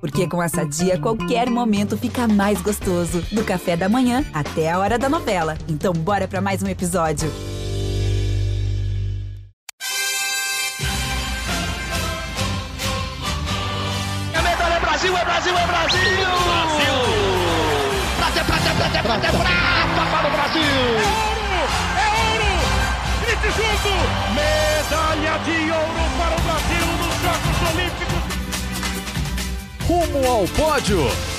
Porque com a Sadia, qualquer momento fica mais gostoso. Do café da manhã até a hora da novela. Então bora pra mais um episódio. É medalha, Brasil, é Brasil, é Brasil! Brasil! Prata para o Brasil! É ouro! Grite junto! Medalha de ouro para o Brasil nos Jogos Olímpicos! Rumo ao pódio!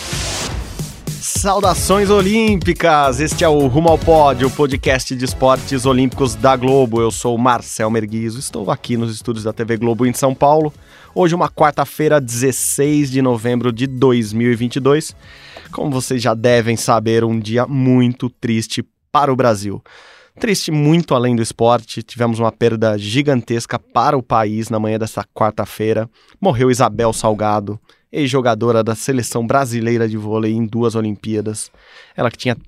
Saudações olímpicas! Este é o Rumo ao Pódio, o podcast de esportes olímpicos da Globo. Eu sou o Marcel Merguizo, estou aqui nos estúdios da TV Globo em São Paulo. Hoje uma quarta-feira, 16 de novembro de 2022. Como vocês já devem saber, um dia muito triste para o Brasil. Triste muito além do esporte, tivemos uma perda gigantesca para o país na manhã desta quarta-feira. Morreu Isabel Salgado, ex-jogadora da seleção brasileira de vôlei em 2 Olimpíadas. Ela que tinha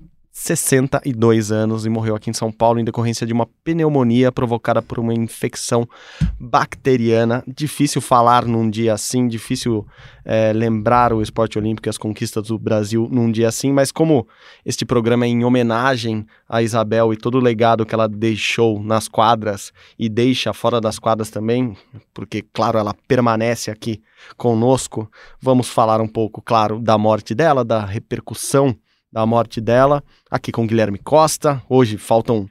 62 anos e morreu aqui em São Paulo em decorrência de uma pneumonia provocada por uma infecção bacteriana. Difícil falar num dia assim, difícil lembrar o esporte olímpico e as conquistas do Brasil num dia assim, mas como este programa é em homenagem a Isabel e todo o legado que ela deixou nas quadras e deixa fora das quadras também, porque, claro, ela permanece aqui conosco, vamos falar um pouco, claro, da morte dela, da repercussão da morte dela, aqui com Guilherme Costa. Hoje faltam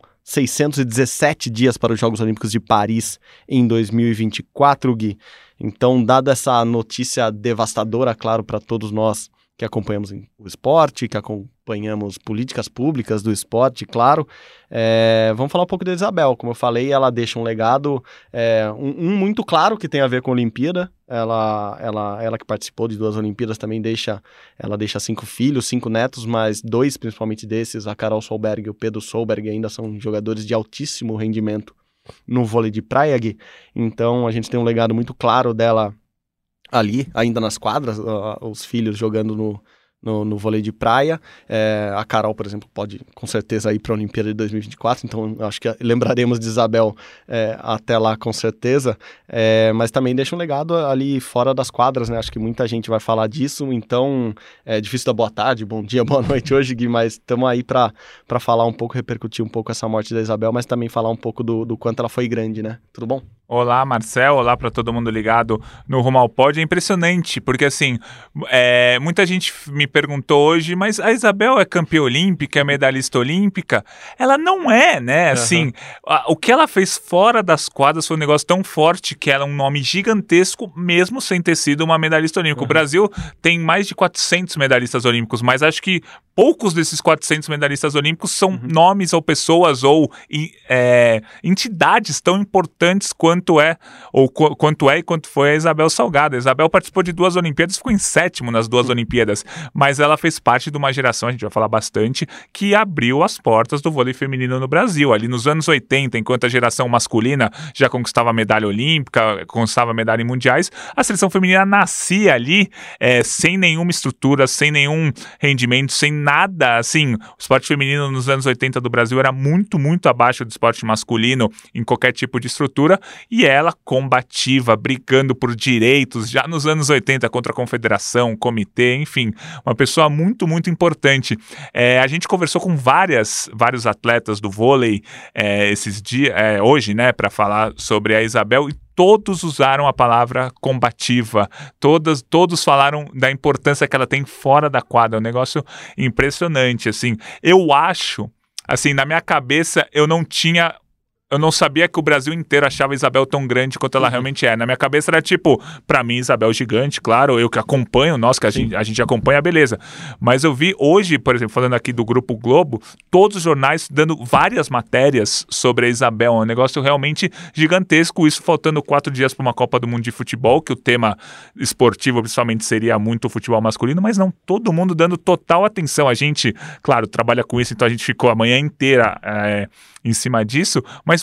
617 dias para os Jogos Olímpicos de Paris em 2024, Gui. Então, dada essa notícia devastadora, claro, para todos nós que acompanhamos o esporte, que acompanhamos políticas públicas do esporte, claro, vamos falar um pouco da Isabel. Como eu falei, ela deixa um legado, muito claro que tem a ver com a Olimpíada. Ela que participou de 2 Olimpíadas também deixa 5 filhos, 5 netos, mas 2 principalmente desses, a Carol Solberg e o Pedro Solberg, ainda são jogadores de altíssimo rendimento no vôlei de praia, Gui. Então a gente tem um legado muito claro dela ali, ainda nas quadras, os filhos jogando no vôlei de praia. A Carol, por exemplo, pode com certeza ir para a Olimpíada de 2024, então acho que lembraremos de Isabel até lá com certeza, mas também deixa um legado ali fora das quadras, né? Acho que muita gente vai falar disso, então é difícil dar boa tarde, bom dia, boa noite hoje, Gui, mas estamos aí para falar um pouco, repercutir um pouco essa morte da Isabel, mas também falar um pouco do quanto ela foi grande, né? Tudo bom? Olá, Marcel, olá para todo mundo ligado no Rumo ao Pódio. É impressionante, porque assim, muita gente me perguntou hoje, mas a Isabel é campeã olímpica, é medalhista olímpica? Ela não é, né? Assim, o que ela fez fora das quadras foi um negócio tão forte que ela é um nome gigantesco, mesmo sem ter sido uma medalhista olímpica. O Brasil tem mais de 400 medalhistas olímpicos, mas acho que poucos desses 400 medalhistas olímpicos são nomes ou pessoas ou entidades tão importantes quanto foi a Isabel Salgado. A Isabel participou de 2 Olimpíadas, ficou em 7º nas 2 Olimpíadas, mas ela fez parte de uma geração, a gente vai falar bastante, que abriu as portas do vôlei feminino no Brasil. Ali nos anos 80, enquanto a geração masculina já conquistava medalha olímpica, conquistava medalha em mundiais, a seleção feminina nascia ali sem nenhuma estrutura, sem nenhum rendimento, sem nada, assim. O esporte feminino nos anos 80 do Brasil era muito, muito abaixo do esporte masculino em qualquer tipo de estrutura. E ela, combativa, brigando por direitos, já nos anos 80, contra a confederação, comitê, enfim, uma pessoa muito, muito importante. A gente conversou com vários atletas do vôlei esses dias, hoje, né, para falar sobre a Isabel, e todos usaram a palavra combativa, todos falaram da importância que ela tem fora da quadra, é um negócio impressionante, assim. Eu acho, assim, na minha cabeça, eu não sabia que o Brasil inteiro achava a Isabel tão grande quanto ela realmente é. Na minha cabeça era tipo, pra mim, Isabel gigante, claro, eu que acompanho, que a gente acompanha, beleza. Mas eu vi hoje, por exemplo, falando aqui do Grupo Globo, todos os jornais dando várias matérias sobre a Isabel, um negócio realmente gigantesco, isso faltando 4 dias para uma Copa do Mundo de futebol, que o tema esportivo principalmente seria muito o futebol masculino, mas não, todo mundo dando total atenção. A gente, claro, trabalha com isso, então a gente ficou a manhã inteira em cima disso, mas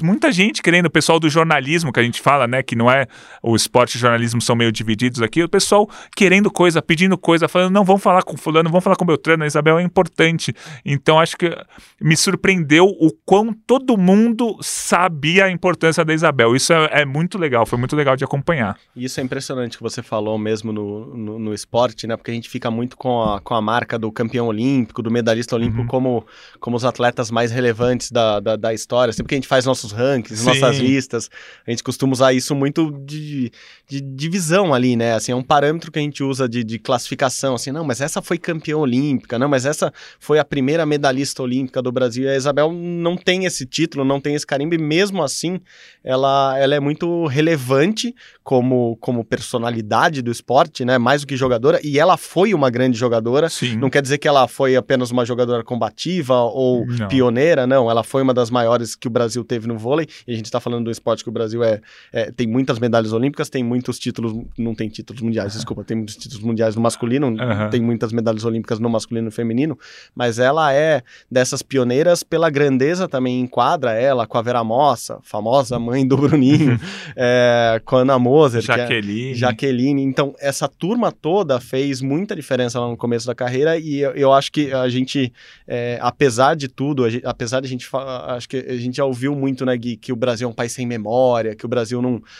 muita gente querendo, o pessoal do jornalismo que a gente fala, né, que não é o esporte e o jornalismo são meio divididos aqui, o pessoal querendo coisa, pedindo coisa, falando, não, vamos falar com fulano, vamos falar com Beltrano, a Isabel é importante. Então acho que me surpreendeu o quão todo mundo sabia a importância da Isabel. Isso é muito legal, foi muito legal de acompanhar. Isso é impressionante que você falou mesmo no esporte, né? Porque a gente fica muito com a marca do campeão olímpico, do medalhista olímpico como os atletas mais relevantes da história. Sempre que a gente faz nossos rankings, nossas listas, a gente costuma usar isso muito de divisão ali, né? Assim, é um parâmetro que a gente usa de classificação, assim, não, mas essa foi campeã olímpica, não, mas essa foi a primeira medalhista olímpica do Brasil. E a Isabel não tem esse título, não tem esse carimbo, e mesmo assim, ela é muito relevante como personalidade do esporte, né? Mais do que jogadora, e ela foi uma grande jogadora. Sim. Não quer dizer que ela foi apenas uma jogadora combativa ou pioneira, não. Ela foi uma das maiores que o Brasil teve no vôlei, e a gente está falando do esporte que o Brasil tem muitas medalhas olímpicas, tem muitos títulos, não tem títulos mundiais, desculpa, tem muitos títulos mundiais no masculino, tem muitas medalhas olímpicas no masculino e no feminino, mas ela é dessas pioneiras pela grandeza também em quadra, ela com a Vera Mossa, famosa mãe do Bruninho, com a Ana Moser, Jaqueline. Então, essa turma toda fez muita diferença lá no começo da carreira, e eu acho que a gente, apesar de tudo, apesar de a gente acho que a gente já ouviu muito, né, Gui, que o Brasil é um país sem memória, que o Brasil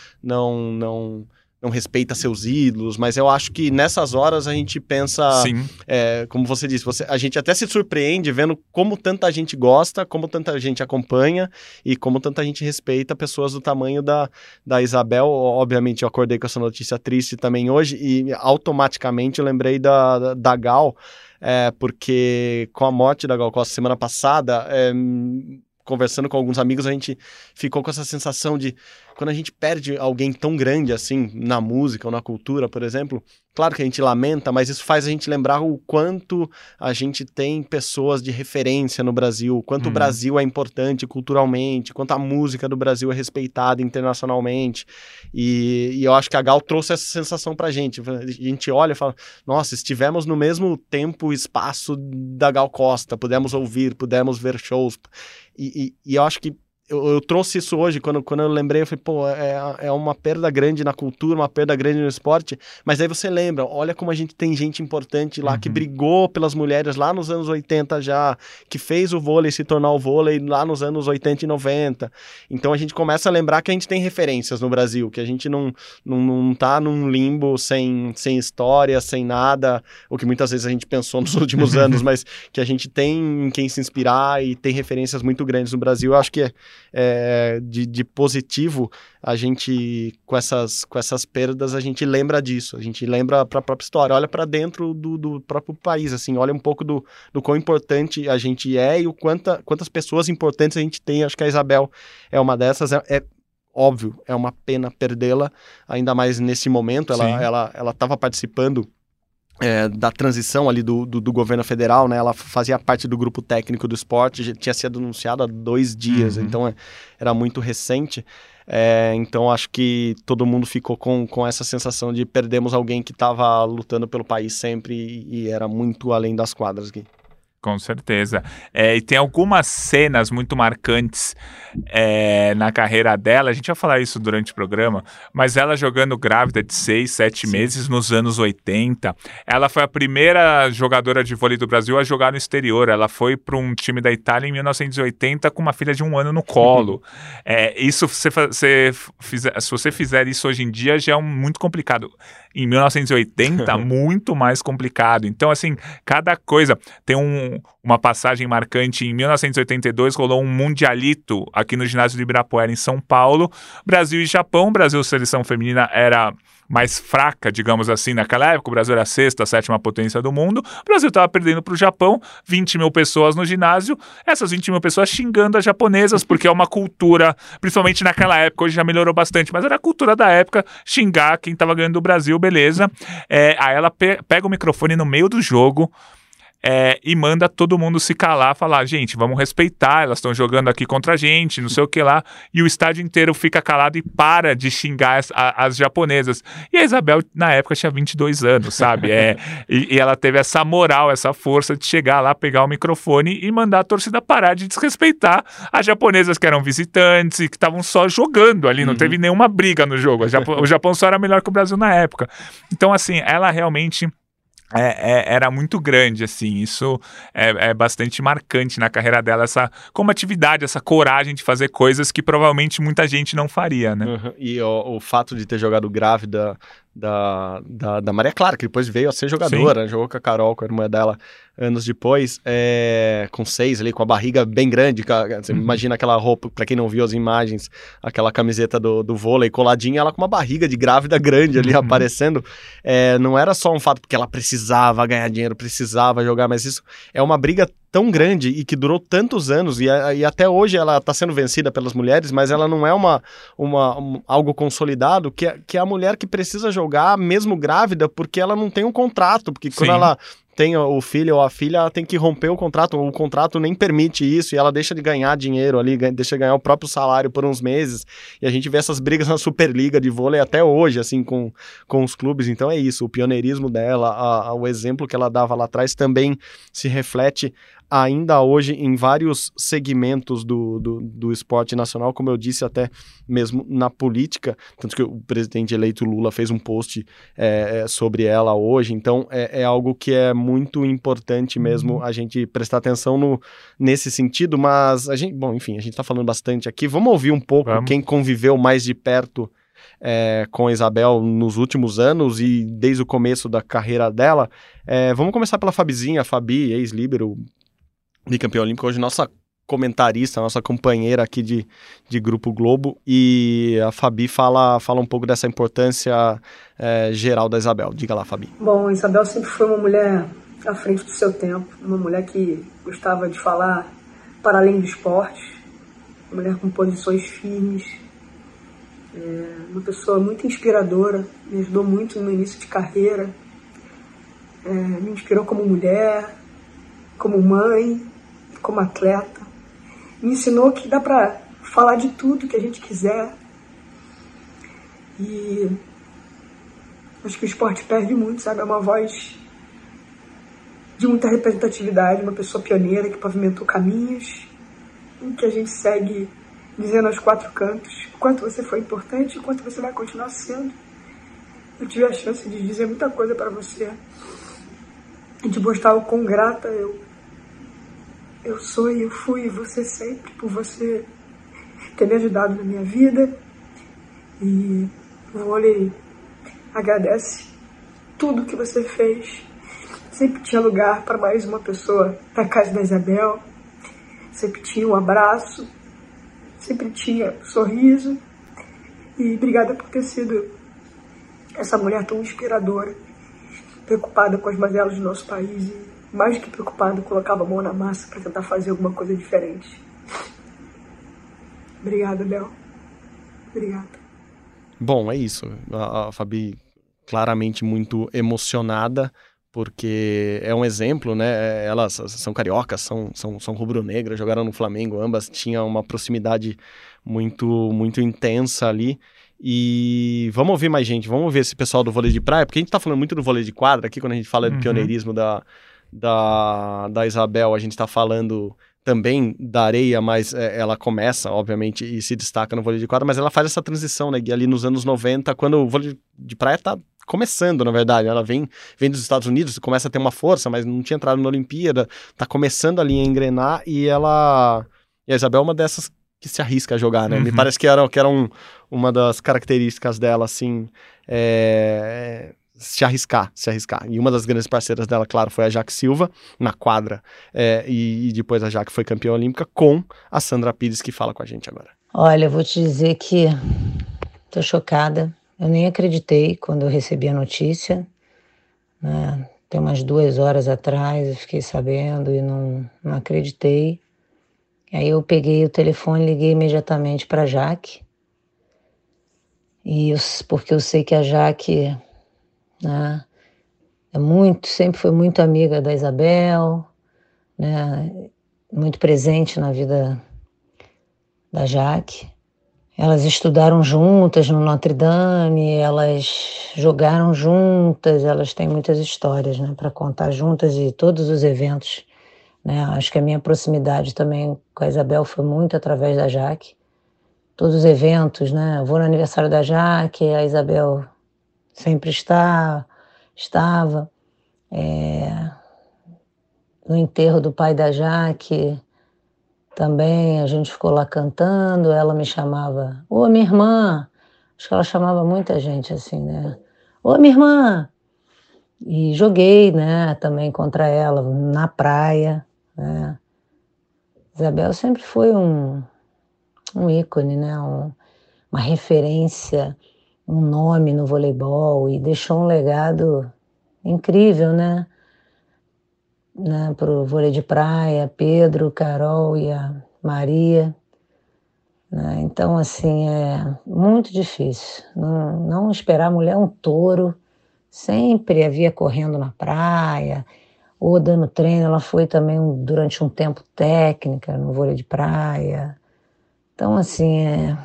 não respeita seus ídolos, mas eu acho que nessas horas a gente pensa, como você disse, a gente até se surpreende vendo como tanta gente gosta, como tanta gente acompanha e como tanta gente respeita pessoas do tamanho da Isabel. Obviamente eu acordei com essa notícia triste também hoje e automaticamente eu lembrei da Gal, porque com a morte da Gal Costa semana passada, conversando com alguns amigos, a gente ficou com essa sensação de, quando a gente perde alguém tão grande assim, na música ou na cultura, por exemplo, claro que a gente lamenta, mas isso faz a gente lembrar o quanto a gente tem pessoas de referência no Brasil, o quanto o Brasil é importante culturalmente, quanto a música do Brasil é respeitada internacionalmente, e eu acho que a Gal trouxe essa sensação pra gente. A gente olha e fala, nossa, estivemos no mesmo tempo e espaço da Gal Costa, pudemos ouvir, pudemos ver shows, e eu acho que eu trouxe isso hoje, quando eu lembrei, eu falei, pô, é uma perda grande na cultura, uma perda grande no esporte, mas aí você lembra, olha como a gente tem gente importante lá, que brigou pelas mulheres lá nos anos 80 já, que fez o vôlei se tornar o vôlei lá nos anos 80 e 90, então a gente começa a lembrar que a gente tem referências no Brasil, que a gente não tá num limbo sem história, sem nada, o que muitas vezes a gente pensou nos últimos anos, mas que a gente tem em quem se inspirar e tem referências muito grandes no Brasil. Eu acho que de positivo, a gente, com essas perdas, a gente lembra disso, a gente lembra para a própria história, olha para dentro do próprio país, assim, olha um pouco do quão importante a gente e quantas pessoas importantes a gente tem. Acho que a Isabel é uma dessas, óbvio, é uma pena perdê-la, ainda mais nesse momento. Ela estava participando da transição ali do governo federal, né? Ela fazia parte do grupo técnico do esporte, já tinha sido anunciado há 2 dias, então era muito recente. Então acho que todo mundo ficou com essa sensação de perdemos alguém que estava lutando pelo país sempre e era muito além das quadras, Gui. Com certeza. E tem algumas cenas muito marcantes na carreira dela, a gente vai falar isso durante o programa, mas ela jogando grávida de 6, 7 meses nos anos 80, ela foi a primeira jogadora de vôlei do Brasil a jogar no exterior. Ela foi para um time da Itália em 1980 com uma filha de 1 ano no colo. Isso, se você fizer isso hoje em dia, já é muito complicado. Em 1980, muito mais complicado. Então, assim, cada coisa... Tem uma passagem marcante. Em 1982, rolou um mundialito aqui no ginásio do Ibirapuera, em São Paulo. Brasil e Japão. Brasil, seleção feminina, era mais fraca, digamos assim, naquela época. O Brasil era a 6ª, 7ª potência do mundo. O Brasil estava perdendo para o Japão, 20 mil pessoas no ginásio, essas 20 mil pessoas xingando as japonesas, porque é uma cultura, principalmente naquela época, hoje já melhorou bastante, mas era a cultura da época, xingar quem estava ganhando do Brasil, beleza. Aí ela pega o microfone no meio do jogo, e manda todo mundo se calar, falar, gente, vamos respeitar, elas estão jogando aqui contra a gente, não sei o que lá, e o estádio inteiro fica calado e para de xingar as japonesas. E a Isabel, na época, tinha 22 anos, sabe? E ela teve essa moral, essa força de chegar lá, pegar o microfone e mandar a torcida parar de desrespeitar as japonesas que eram visitantes e que estavam só jogando ali, não teve nenhuma briga no jogo. O Japão só era melhor que o Brasil na época. Então, assim, ela realmente era muito grande, assim, isso é bastante marcante na carreira dela, essa combatividade, essa coragem de fazer coisas que provavelmente muita gente não faria, né? E o fato de ter jogado grávida da Maria Clara, que depois veio a ser jogadora, né? Jogou com a Carol, com a irmã dela, anos depois, com 6 ali, com a barriga bem grande, você imagina aquela roupa, pra quem não viu as imagens, aquela camiseta do vôlei coladinha, ela com uma barriga de grávida grande ali aparecendo, não era só um fato porque ela precisava ganhar dinheiro, precisava jogar, mas isso é uma briga tão grande e que durou tantos anos e até hoje ela está sendo vencida pelas mulheres, mas ela não é algo consolidado, que é a mulher que precisa jogar mesmo grávida porque ela não tem um contrato, porque quando ela tem o filho ou a filha, ela tem que romper o contrato nem permite isso, e ela deixa de ganhar dinheiro ali, deixa de ganhar o próprio salário por uns meses, e a gente vê essas brigas na Superliga de vôlei até hoje, assim, com os clubes. Então é isso, o pioneirismo dela, o exemplo que ela dava lá atrás também se reflete ainda hoje em vários segmentos do esporte nacional, como eu disse, até mesmo na política, tanto que o presidente eleito Lula fez um post sobre ela hoje, então é algo que é muito importante mesmo a gente prestar atenção nesse sentido, mas a gente está falando bastante aqui, vamos ouvir um pouco quem conviveu mais de perto com a Isabel nos últimos anos e desde o começo da carreira dela. Vamos começar pela Fabizinha, a Fabi, ex-líbero, bicampeã olímpica, hoje nossa comentarista, nossa companheira aqui de Grupo Globo, e a Fabi fala um pouco dessa importância geral da Isabel. Diga lá, Fabi. Bom, a Isabel sempre foi uma mulher à frente do seu tempo, uma mulher que gostava de falar para além do esporte, uma mulher com posições firmes, uma pessoa muito inspiradora, me ajudou muito no início de carreira, me inspirou como mulher, como mãe, como atleta, me ensinou que dá para falar de tudo que a gente quiser, e acho que o esporte perde muito, sabe? É uma voz de muita representatividade, uma pessoa pioneira que pavimentou caminhos, em que a gente segue dizendo aos 4 cantos o quanto você foi importante e o quanto você vai continuar sendo. Eu tive a chance de dizer muita coisa para você e de mostrar o quão grata eu sou e eu fui você sempre, por você ter me ajudado na minha vida. E o vôlei agradece tudo que você fez. Sempre tinha lugar para mais uma pessoa na casa da Isabel. Sempre tinha um abraço, sempre tinha um sorriso. E obrigada por ter sido essa mulher tão inspiradora, preocupada com as mazelas do nosso país e, mais do que preocupado, colocava a mão na massa para tentar fazer alguma coisa diferente. Obrigada, Bel. Obrigada. Bom, é isso. A Fabi claramente muito emocionada, porque é um exemplo, né? Elas são cariocas, são rubro-negras, jogaram no Flamengo, ambas tinham uma proximidade muito, muito intensa ali. E vamos ouvir mais gente, vamos ouvir esse pessoal do vôlei de praia, porque a gente tá falando muito do vôlei de quadra aqui, quando a gente fala de pioneirismo da Isabel, a gente está falando também da areia, mas ela começa, obviamente, e se destaca no vôlei de quadra, mas ela faz essa transição, né, ali nos anos 90, quando o vôlei de praia está começando, na verdade, ela vem dos Estados Unidos, começa a ter uma força, mas não tinha entrado na Olimpíada, está começando ali a engrenar, e a Isabel é uma dessas que se arrisca a jogar, né, me parece que era uma das características dela, assim, se arriscar. E uma das grandes parceiras dela, claro, foi a Jaque Silva, na quadra, e depois a Jaque foi campeã olímpica, com a Sandra Pires, que fala com a gente agora. Olha, eu vou te dizer que tô chocada, eu nem acreditei quando eu recebi a notícia, né? Tem umas 2 horas atrás eu fiquei sabendo e não acreditei. Aí eu peguei o telefone e liguei imediatamente para a Jaque, porque eu sei que a Jaque, né, sempre foi muito amiga da Isabel, né? Muito presente na vida da Jaque. Elas estudaram juntas no Notre Dame, elas jogaram juntas, elas têm muitas histórias, né, para contar juntas e todos os eventos, né? Acho que a minha proximidade também com a Isabel foi muito através da Jaque. Todos os eventos, né? Eu vou no aniversário da Jaque, a Isabel sempre estava. No enterro do pai da Jaque, também a gente ficou lá cantando, ela me chamava, ô minha irmã, acho que ela chamava muita gente assim, né? Ô minha irmã! E joguei, né, também contra ela na praia, né? Isabel sempre foi um ícone, né? Uma referência, um nome no voleibol e deixou um legado incrível, né? Para o vôlei de praia, Pedro, Carol e a Maria. Né? Então, assim, é muito difícil. Não esperar a mulher um touro, sempre havia correndo na praia, ou dando treino. Ela foi também, durante um tempo, técnica no vôlei de praia. Então, assim, é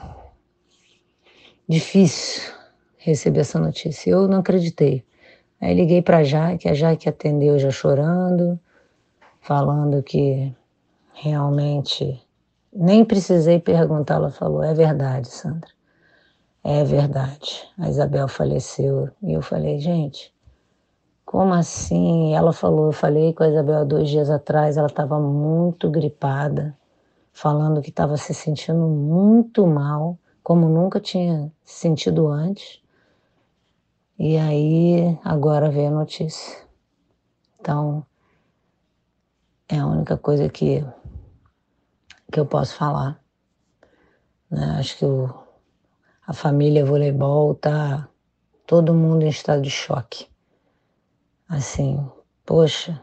difícil receber essa notícia. Eu não acreditei. Aí liguei para a Jaque atendeu já chorando, falando que realmente nem precisei perguntar, ela falou, é verdade, Sandra, é verdade, a Isabel faleceu. E eu falei, gente, como assim? E ela falou, eu falei com a Isabel 2 dias atrás, ela estava muito gripada, falando que estava se sentindo muito mal, como nunca tinha se sentido antes. E aí, agora veio a notícia. Então, é a única coisa que eu posso falar. Né? Acho que a família voleibol tá todo mundo em estado de choque. Assim, poxa,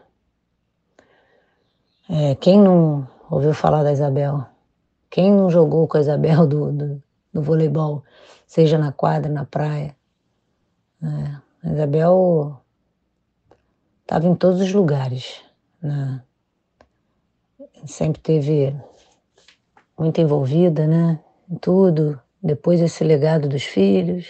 quem não ouviu falar da Isabel? Quem não jogou com a Isabel do voleibol, seja na quadra, na praia? Né? A Isabel estava em todos os lugares. Né? Sempre teve muito envolvida, né? Em tudo. Depois esse legado dos filhos.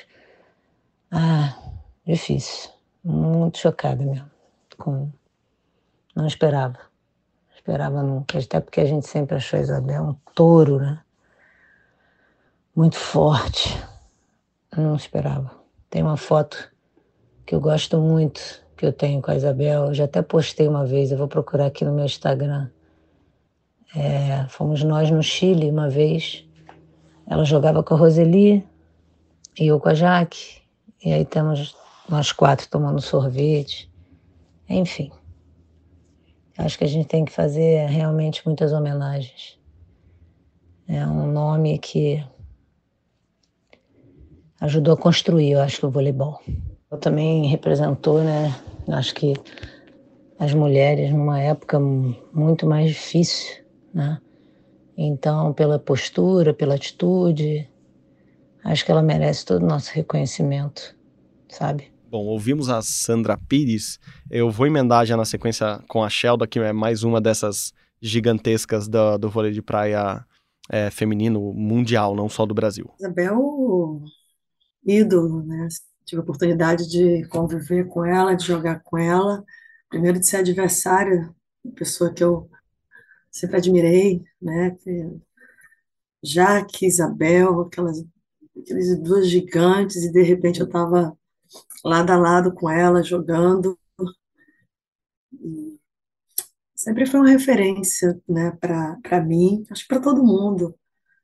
Difícil. Muito chocada mesmo. Não esperava. Esperava nunca. Até porque a gente sempre achou a Isabel um touro, né? Muito forte. Não esperava. Tem uma foto que eu gosto muito, que eu tenho com a Isabel. Eu já até postei uma vez, eu vou procurar aqui no meu Instagram. Fomos nós no Chile uma vez. Ela jogava com a Roseli e eu com a Jaque. E aí temos nós 4 tomando sorvete. Enfim. Acho que a gente tem que fazer realmente muitas homenagens. É um nome que ajudou a construir, eu acho, que o voleibol. Também representou, né? Acho que as mulheres numa época muito mais difícil, né? Então, pela postura, pela atitude, acho que ela merece todo o nosso reconhecimento, sabe? Bom, ouvimos a Sandra Pires. Eu vou emendar já na sequência com a Shelda, que é mais uma dessas gigantescas do vôlei de praia feminino mundial, não só do Brasil. Isabel, ídolo, né? Tive a oportunidade de conviver com ela, de jogar com ela. Primeiro de ser adversária, uma pessoa que eu sempre admirei, né? Jaque, Isabel, aquelas duas gigantes, e de repente eu estava lado a lado com ela, jogando. E sempre foi uma referência, né, para mim, acho que para todo mundo.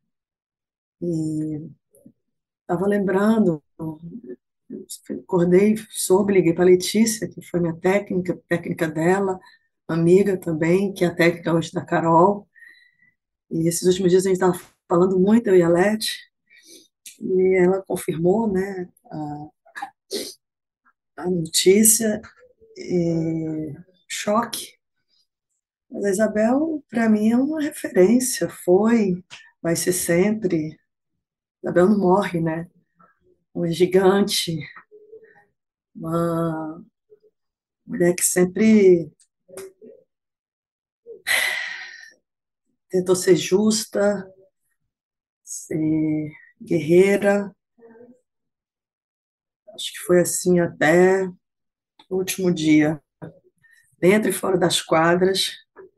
E estava lembrando, acordei, soube, liguei para a Letícia, que foi minha técnica dela, amiga também, que é a técnica hoje da Carol. E esses últimos dias a gente estava falando muito, eu e a Leti, e ela confirmou, né, a notícia, e choque. Mas a Isabel, para mim, é uma referência, vai ser sempre. Isabel não morre, né? Uma gigante, uma mulher que sempre tentou ser justa, ser guerreira. Acho que foi assim até o último dia, dentro e fora das quadras.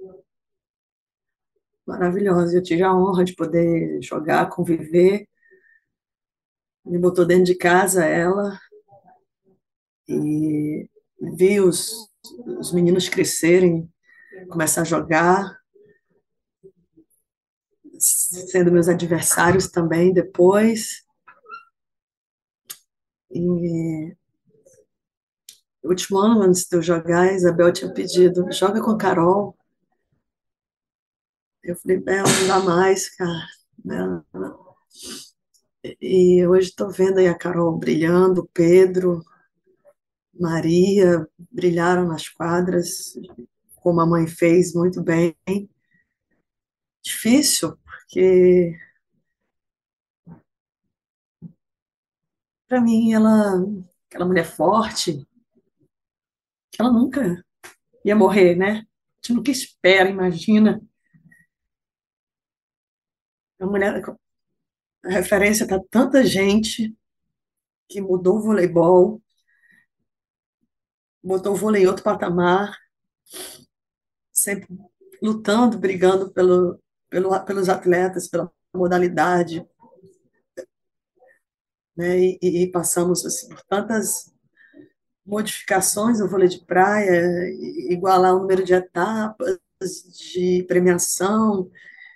Maravilhosa. Eu tive a honra de poder jogar, conviver. Me botou dentro de casa ela e vi os meninos crescerem, começar a jogar, sendo meus adversários também depois. E no último ano, antes de eu jogar, a Isabel tinha pedido, joga com a Carol. Eu falei, Bel, não dá mais, cara. Não, não. E hoje estou vendo aí a Carol brilhando, o Pedro, Maria, brilharam nas quadras, como a mãe fez muito bem. Difícil, porque para mim aquela mulher forte, ela nunca ia morrer, né? A gente nunca espera, imagina. A mulher, a referência para tanta gente que mudou o voleibol, botou o vôlei em outro patamar, sempre lutando, brigando pelos atletas, pela modalidade, né? E passamos assim, por tantas modificações no vôlei de praia, igualar o número de etapas, de premiação.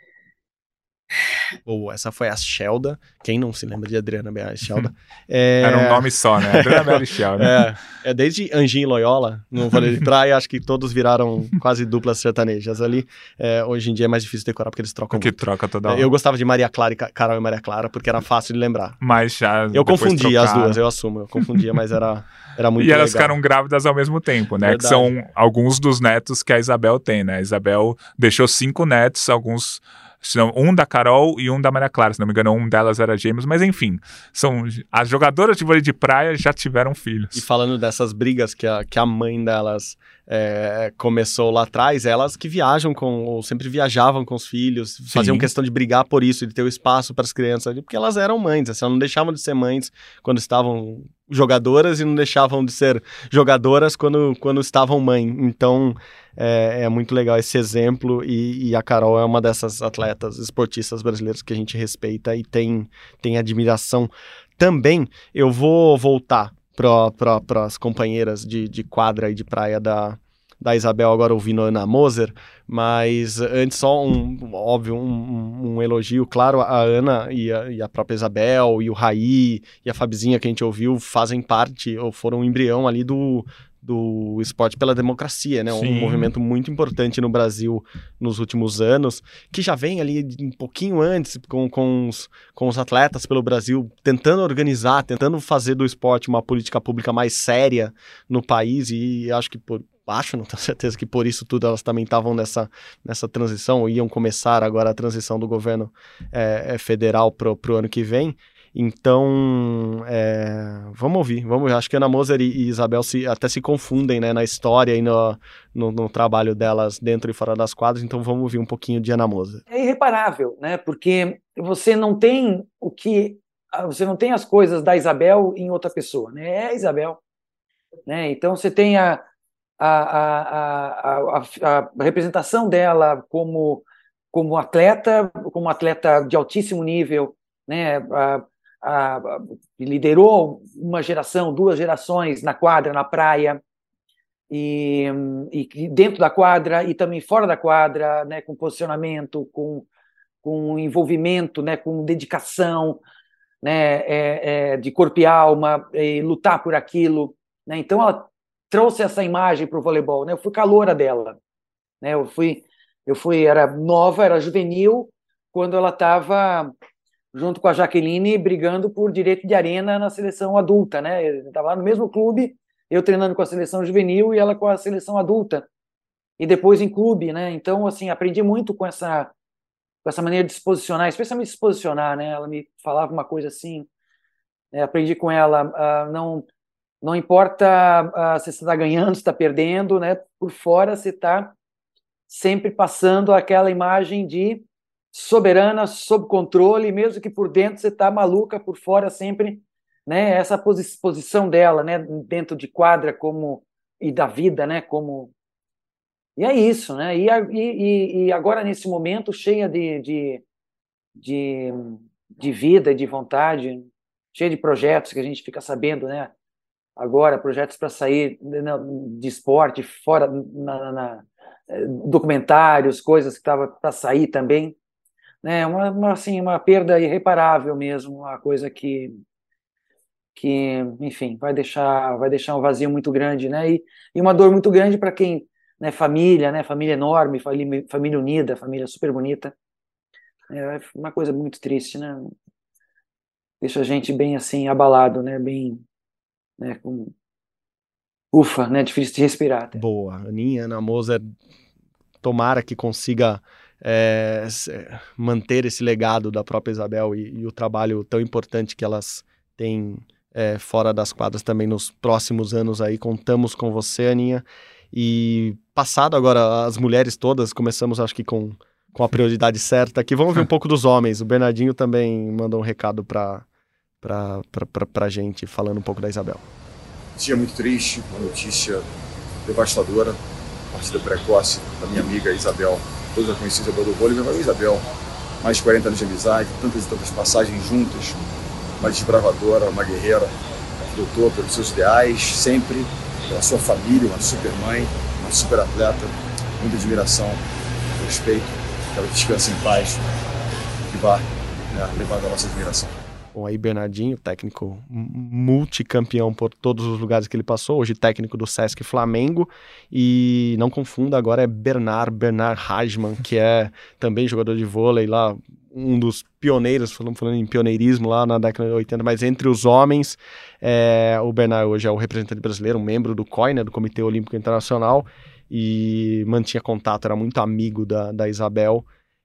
Ou essa foi a Shelda. Quem não se lembra de Adriana Bea Shelda? Era um nome só, né? Adriana Bea né? Desde Anjinho e Loyola, no vôlei de praia, acho que todos viraram quase duplas sertanejas ali. Hoje em dia é mais difícil decorar porque eles trocam Porque muito. troca toda hora. Eu gostava de Maria Clara e Carol e Maria Clara porque era fácil de lembrar. Mas já Eu confundia trocaram. as duas, eu assumo. Eu confundia, mas era muito E elas legal. ficaram grávidas ao mesmo tempo, né? Verdade. Que são alguns dos netos que a Isabel tem, né? A Isabel deixou 5 netos, alguns... Um da Carol e um da Maria Clara, se não me engano, um delas era gêmeos, mas enfim, as jogadoras de vôlei de praia já tiveram filhos. E falando dessas brigas que a mãe delas começou lá atrás, elas que ou sempre viajavam com os filhos, faziam questão de brigar por isso, de ter o espaço para as crianças ali, porque elas eram mães, assim, elas não deixavam de ser mães quando estavam jogadoras e não deixavam de ser jogadoras quando estavam mãe. Então é muito legal esse exemplo e a Carol é uma dessas atletas esportistas brasileiras que a gente respeita e tem admiração. Também eu vou voltar para as companheiras de quadra e de praia da Isabel, agora ouvindo a Ana Moser, mas antes só um elogio, claro, a Ana e a própria Isabel e o Raí e a Fabizinha que a gente ouviu fazem parte, ou foram um embrião ali do esporte pela democracia, né? Sim. Um movimento muito importante no Brasil nos últimos anos, que já vem ali um pouquinho antes com os atletas pelo Brasil, tentando organizar, tentando fazer do esporte uma política pública mais séria no país, e acho que não tenho certeza que por isso tudo elas também estavam nessa transição, ou iam começar agora a transição do governo federal pro ano que vem. Então, vamos ouvir. Acho que Ana Moser e Isabel até se confundem, né, na história e no trabalho delas dentro e fora das quadras, então vamos ouvir um pouquinho de Ana Moser. É irreparável, né, porque você não tem as coisas da Isabel em outra pessoa, né, é a Isabel, né, então você tem a representação dela como atleta de altíssimo nível, né, liderou uma geração, 2 gerações na quadra, na praia, e dentro da quadra e também fora da quadra, né, com posicionamento, com envolvimento, né, com dedicação, né, de corpo e alma, e lutar por aquilo, né? Então ela trouxe essa imagem para o voleibol, né? Eu fui caloura dela, né? Era nova, era juvenil quando ela estava junto com a Jaqueline brigando por direito de arena na seleção adulta, né? Estava lá no mesmo clube, eu treinando com a seleção juvenil e ela com a seleção adulta, e depois em clube, né? Então, assim, aprendi muito com essa maneira de se posicionar, especialmente se posicionar, né? Ela me falava uma coisa assim, aprendi com ela a Não importa se você está ganhando, se está perdendo, né? Por fora você está sempre passando aquela imagem de soberana, sob controle, mesmo que por dentro você está maluca, por fora sempre, né? Essa posição dela, né? Dentro de quadra e da vida, né? E é isso, né? E agora nesse momento cheia de vida, de vontade, cheia de projetos que a gente fica sabendo, né? Agora, projetos para sair de esporte, fora, documentários, coisas que estavam para sair também. Né? Uma perda irreparável mesmo, uma coisa que enfim, vai deixar um vazio muito grande, né? E uma dor muito grande para quem, né, família enorme, família unida, família super bonita. É uma coisa muito triste, né? Deixa a gente bem assim, abalado, né? Bem... Né, ufa, né, difícil de respirar. Até. Boa, Aninha, Ana Moser, tomara que consiga manter esse legado da própria Isabel e o trabalho tão importante que elas têm fora das quadras também nos próximos anos aí. Contamos com você, Aninha. E passado agora as mulheres todas, começamos acho que com a prioridade certa aqui. Vamos ver um pouco dos homens. O Bernardinho também mandou um recado pra gente, falando um pouco da Isabel. Dia muito triste, uma notícia devastadora, partida precoce da minha amiga Isabel. Todos a conheci Isabel do vôlei, minha amiga Isabel, mais de 40 anos de amizade, tantas e tantas passagens juntas, uma desbravadora, uma guerreira, que lutou pelos seus ideais, sempre, pela sua família, uma super mãe, uma super atleta, muita admiração, respeito, que ela descanse em paz, que vá levar a nossa admiração. Bom, aí Bernardinho, técnico multicampeão por todos os lugares que ele passou, hoje técnico do Sesc Flamengo, e não confunda, agora é Bernard Hajman, que é também jogador de vôlei lá, um dos pioneiros, falando em pioneirismo lá na década de 80, mas entre os homens, o Bernard hoje é o representante brasileiro, um membro do COI, né, do Comitê Olímpico Internacional, e mantinha contato, era muito amigo da Isabel.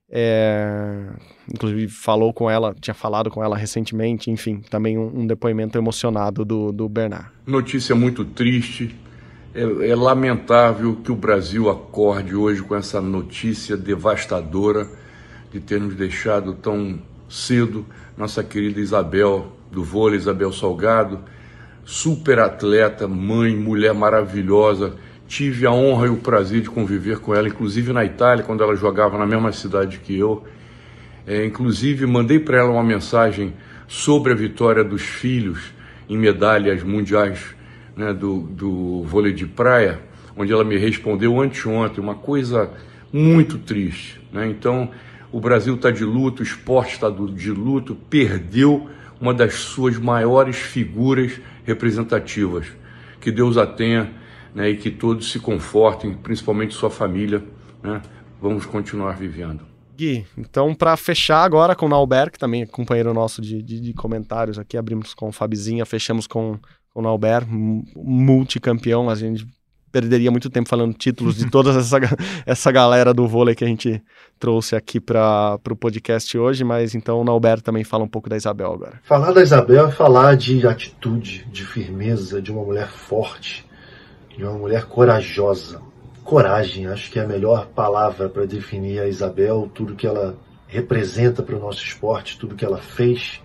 Inclusive tinha falado com ela recentemente, enfim, também um depoimento emocionado do Bernard. Notícia muito triste, é lamentável que o Brasil acorde hoje com essa notícia devastadora de termos deixado tão cedo nossa querida Isabel do vôlei, Isabel Salgado, super atleta, mãe, mulher maravilhosa. Tive a honra e o prazer de conviver com ela, inclusive na Itália, quando ela jogava na mesma cidade que eu. Inclusive, mandei para ela uma mensagem sobre a vitória dos filhos em medalhas mundiais, né, do vôlei de praia, onde ela me respondeu anteontem, uma coisa muito triste. Né? Então, o Brasil está de luto, o esporte está de luto, perdeu uma das suas maiores figuras representativas. Que Deus a tenha. Né, e que todos se confortem, principalmente sua família, né? Vamos continuar vivendo. Gui, então para fechar agora com o Naubert, que também é companheiro nosso de comentários aqui, abrimos com o Fabizinha, fechamos com o Naubert, multicampeão, a gente perderia muito tempo falando títulos de toda essa galera do vôlei que a gente trouxe aqui para o podcast hoje, mas então o Naubert também fala um pouco da Isabel agora. Falar da Isabel é falar de atitude, de firmeza, de uma mulher forte, de uma mulher corajosa. Coragem, acho que é a melhor palavra para definir a Isabel, tudo que ela representa para o nosso esporte, tudo que ela fez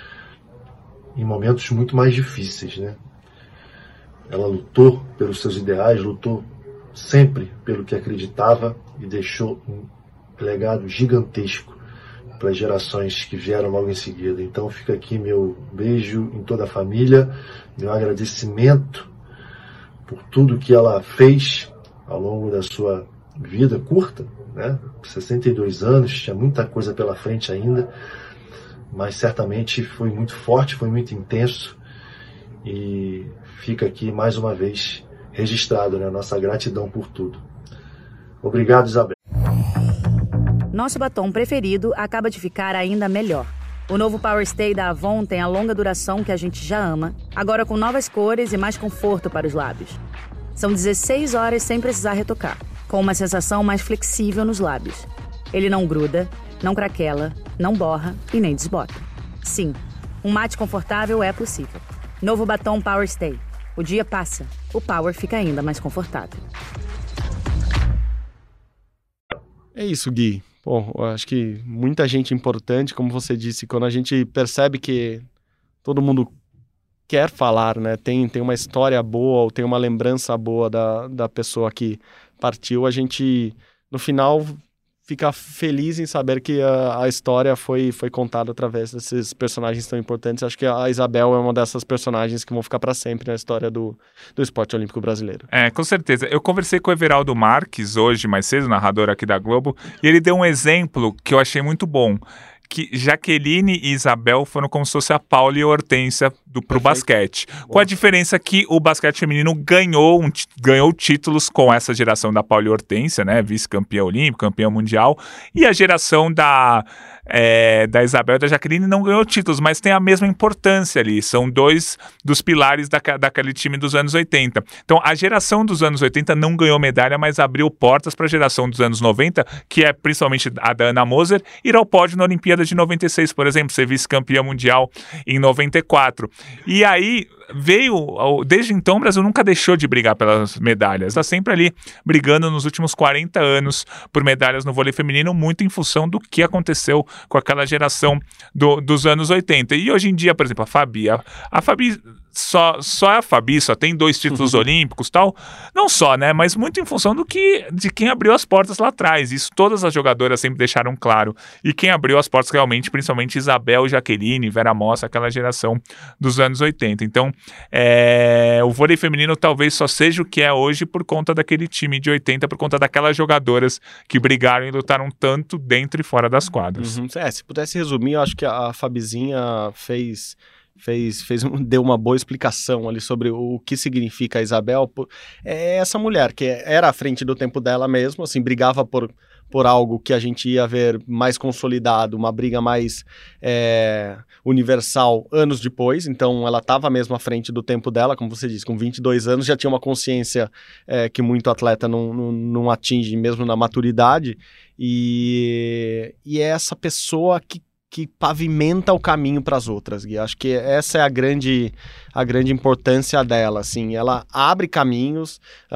em momentos muito mais difíceis, né? Ela lutou pelos seus ideais, lutou sempre pelo que acreditava e deixou um legado gigantesco para as gerações que vieram logo em seguida. Então fica aqui meu beijo em toda a família, meu agradecimento por tudo que ela fez ao longo da sua vida curta, né? 62 anos, tinha muita coisa pela frente ainda, mas certamente foi muito forte, foi muito intenso, e fica aqui mais uma vez registrado, né, a nossa gratidão por tudo. Obrigado, Isabel. Nosso batom preferido acaba de ficar ainda melhor. O novo Power Stay da Avon tem a longa duração que a gente já ama, agora com novas cores e mais conforto para os lábios. São 16 horas sem precisar retocar, com uma sensação mais flexível nos lábios. Ele não gruda, não craquela, não borra e nem desbota. Sim, um mate confortável é possível. Novo batom Power Stay. O dia passa, o power fica ainda mais confortável. É isso, Gui. Bom, eu acho que muita gente importante, como você disse, quando a gente percebe que todo mundo quer falar, né? Tem uma história boa ou tem uma lembrança boa da pessoa que partiu, a gente, no final, fica feliz em saber que a história foi contada através desses personagens tão importantes. Acho que a Isabel é uma dessas personagens que vão ficar para sempre na história do esporte olímpico brasileiro. Com certeza. Eu conversei com o Everaldo Marques hoje, mais cedo, narrador aqui da Globo, e ele deu um exemplo que eu achei muito bom. Que Jaqueline e Isabel foram como se fosse a Paula e a Hortência pro basquete. Com a diferença que o basquete feminino ganhou títulos com essa geração da Paula e Hortência, né? Vice-campeã olímpica, campeã mundial. E a geração da Isabel e da Jaqueline não ganhou títulos, mas tem a mesma importância ali. São dois dos pilares daquele time dos anos 80. Então, a geração dos anos 80 não ganhou medalha, mas abriu portas para a geração dos anos 90, que é principalmente a da Ana Moser, ir ao pódio na Olimpíada de 96, por exemplo, ser vice-campeã mundial em 94. E aí desde então o Brasil nunca deixou de brigar pelas medalhas, está sempre ali brigando nos últimos 40 anos por medalhas no vôlei feminino, muito em função do que aconteceu com aquela geração dos anos 80. E hoje em dia, por exemplo, a Fabi só é a Fabi, só tem 2 títulos olímpicos, tal, não só, né, mas muito em função de quem abriu as portas lá atrás. Isso todas as jogadoras sempre deixaram claro, e quem abriu as portas realmente, principalmente Isabel, Jaqueline, Vera Mossa, aquela geração dos anos 80. Então, o vôlei feminino talvez só seja o que é hoje por conta daquele time de 80, por conta daquelas jogadoras que brigaram e lutaram tanto dentro e fora das quadras. Se pudesse resumir, eu acho que a Fabizinha deu uma boa explicação ali sobre o que significa a Isabel. É essa mulher que era à frente do tempo dela mesmo, assim, brigava por algo que a gente ia ver mais consolidado, uma briga mais universal anos depois. Então ela estava mesmo à frente do tempo dela, como você disse, com 22 anos já tinha uma consciência que muito atleta não atinge mesmo na maturidade, e é essa pessoa que pavimenta o caminho para as outras, Gui. Acho que essa é a grande importância dela, assim. Ela abre caminhos,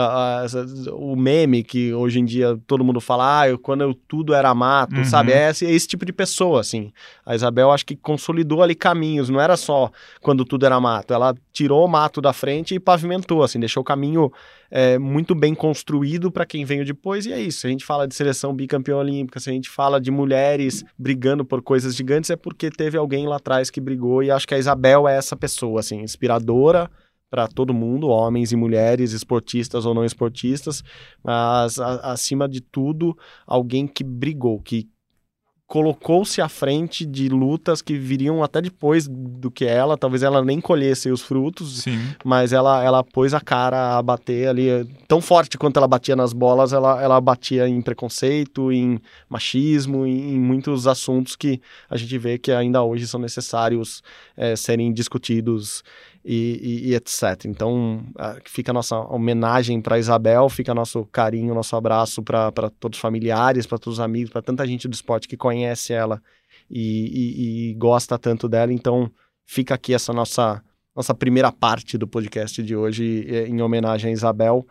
o meme que hoje em dia todo mundo fala, quando tudo era mato, sabe? É esse tipo de pessoa, assim. A Isabel, acho que consolidou ali caminhos, não era só quando tudo era mato. Ela tirou o mato da frente e pavimentou, assim, deixou o caminho muito bem construído para quem veio depois, e é isso. Se a gente fala de seleção bicampeã olímpica, se a gente fala de mulheres brigando por coisas gigantes, é porque teve alguém lá atrás que brigou, e acho que a Isabel é essa pessoa, assim, inspiradora para todo mundo, homens e mulheres, esportistas ou não esportistas, mas acima de tudo, alguém que brigou, que colocou-se à frente de lutas que viriam até depois do que ela, talvez ela nem colhesse os frutos, Sim. Mas ela pôs a cara a bater ali, tão forte quanto ela batia nas bolas, ela batia em preconceito, em machismo, em muitos assuntos que a gente vê que ainda hoje são necessários serem discutidos e etc. Então, fica a nossa homenagem para Isabel, fica nosso carinho, nosso abraço para todos os familiares, para todos os amigos, para tanta gente do esporte que conhece ela e gosta tanto dela. Então, fica aqui essa nossa primeira parte do podcast de hoje em homenagem a Isabel,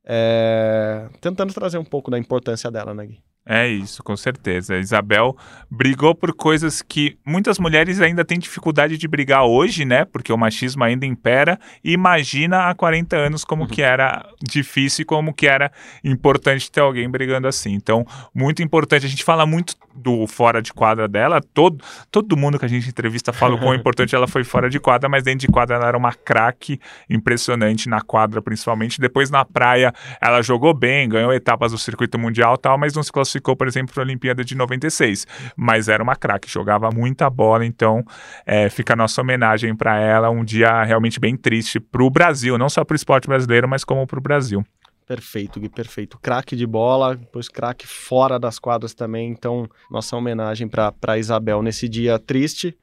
tentando trazer um pouco da importância dela, né, Gui? É isso, com certeza. A Isabel brigou por coisas que muitas mulheres ainda têm dificuldade de brigar hoje, né? Porque o machismo ainda impera. E imagina há 40 anos como que era difícil e como que era importante ter alguém brigando assim. Então, muito importante. A gente fala muito do fora de quadra dela. Todo mundo que a gente entrevista fala o quão importante ela foi fora de quadra, mas dentro de quadra ela era uma craque impressionante, na quadra principalmente. Depois na praia ela jogou bem, ganhou etapas do circuito mundial e tal, mas não se classificou, por exemplo, para a Olimpíada de 96, mas era uma craque, jogava muita bola. Então fica a nossa homenagem para ela, um dia realmente bem triste para o Brasil, não só para o esporte brasileiro, mas como para o Brasil. Perfeito, Gui, perfeito. Craque de bola, depois craque fora das quadras também. Então, nossa homenagem para Isabel nesse dia triste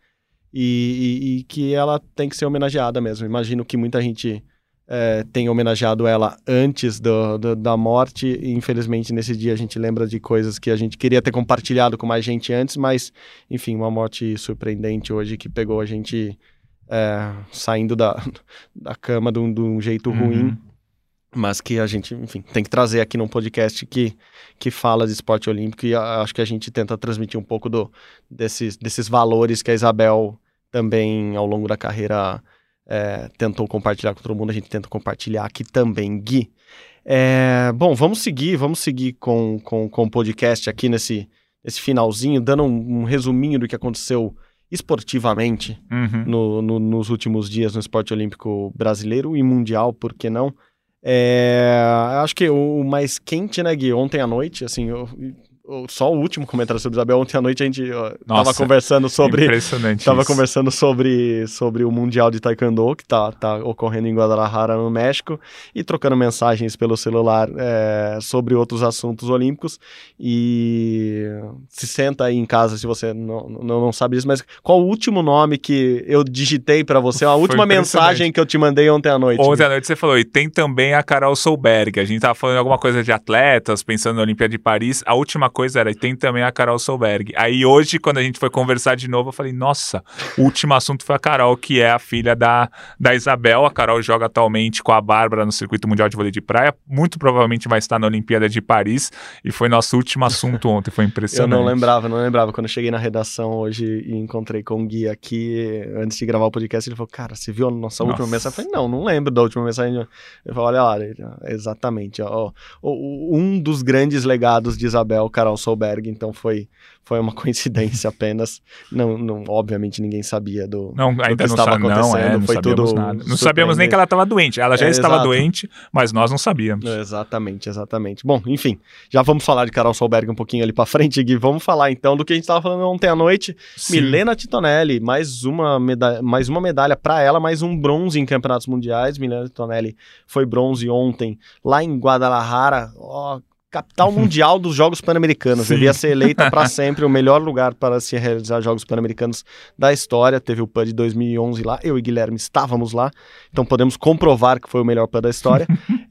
e que ela tem que ser homenageada mesmo. Imagino que muita gente tem homenageado ela antes da morte, e infelizmente nesse dia a gente lembra de coisas que a gente queria ter compartilhado com mais gente antes, mas enfim, uma morte surpreendente hoje que pegou a gente saindo da cama de um jeito ruim, mas que a gente, enfim, tem que trazer aqui num podcast que fala de esporte olímpico, e acho que a gente tenta transmitir um pouco desses valores que a Isabel também, ao longo da carreira, tentou compartilhar com todo mundo. A gente tenta compartilhar aqui também, Gui. Bom, vamos seguir com o podcast aqui nesse finalzinho, dando um resuminho do que aconteceu esportivamente nos últimos dias no esporte olímpico brasileiro e mundial, por que não? Acho que o mais quente, né, Gui, ontem à noite, assim, só o último comentário sobre Isabel. Ontem à noite a gente tava conversando sobre... Impressionante. Tava conversando sobre o Mundial de Taekwondo, que tá ocorrendo em Guadalajara, no México, e trocando mensagens pelo celular sobre outros assuntos olímpicos. E se senta aí em casa se você não sabe disso, mas qual o último nome que eu digitei pra você? A última mensagem que eu te mandei ontem à noite. Ontem à noite você falou, e tem também a Carol Solberg. A gente tava falando alguma coisa de atletas, pensando na Olimpíada de Paris. A última coisa era, e tem também a Carol Solberg. Aí hoje, quando a gente foi conversar de novo, eu falei, nossa, o último assunto foi a Carol, que é a filha da Isabel. A Carol joga atualmente com a Bárbara no Circuito Mundial de Vôlei de Praia. Muito provavelmente vai estar na Olimpíada de Paris. E foi nosso último assunto ontem, foi impressionante. Eu não lembrava. Quando eu cheguei na redação hoje e encontrei com o Gui aqui, antes de gravar o podcast, ele falou, cara, você viu a nossa última mensagem? Eu falei, não lembro da última mensagem. Eu falei, olha lá, exatamente. Um dos grandes legados de Isabel, Carol Solberg, então foi uma coincidência apenas. Não, obviamente ninguém sabia do que estava acontecendo. Não foi sabíamos tudo nada. Não sabíamos nem que ela estava doente. Ela já estava doente, mas nós não sabíamos. Exatamente. Bom, enfim, já vamos falar de Carol Solberg um pouquinho ali pra frente, Gui. Vamos falar então do que a gente estava falando ontem à noite. Sim. Milena Titonelli, mais uma medalha para ela, mais um bronze em campeonatos mundiais. Milena Titonelli foi bronze ontem lá em Guadalajara, capital mundial dos Jogos Pan-Americanos. Devia ser eleita para sempre o melhor lugar para se realizar Jogos Pan-Americanos da história. Teve o PAN de 2011 lá, eu e Guilherme estávamos lá, então podemos comprovar que foi o melhor PAN da história.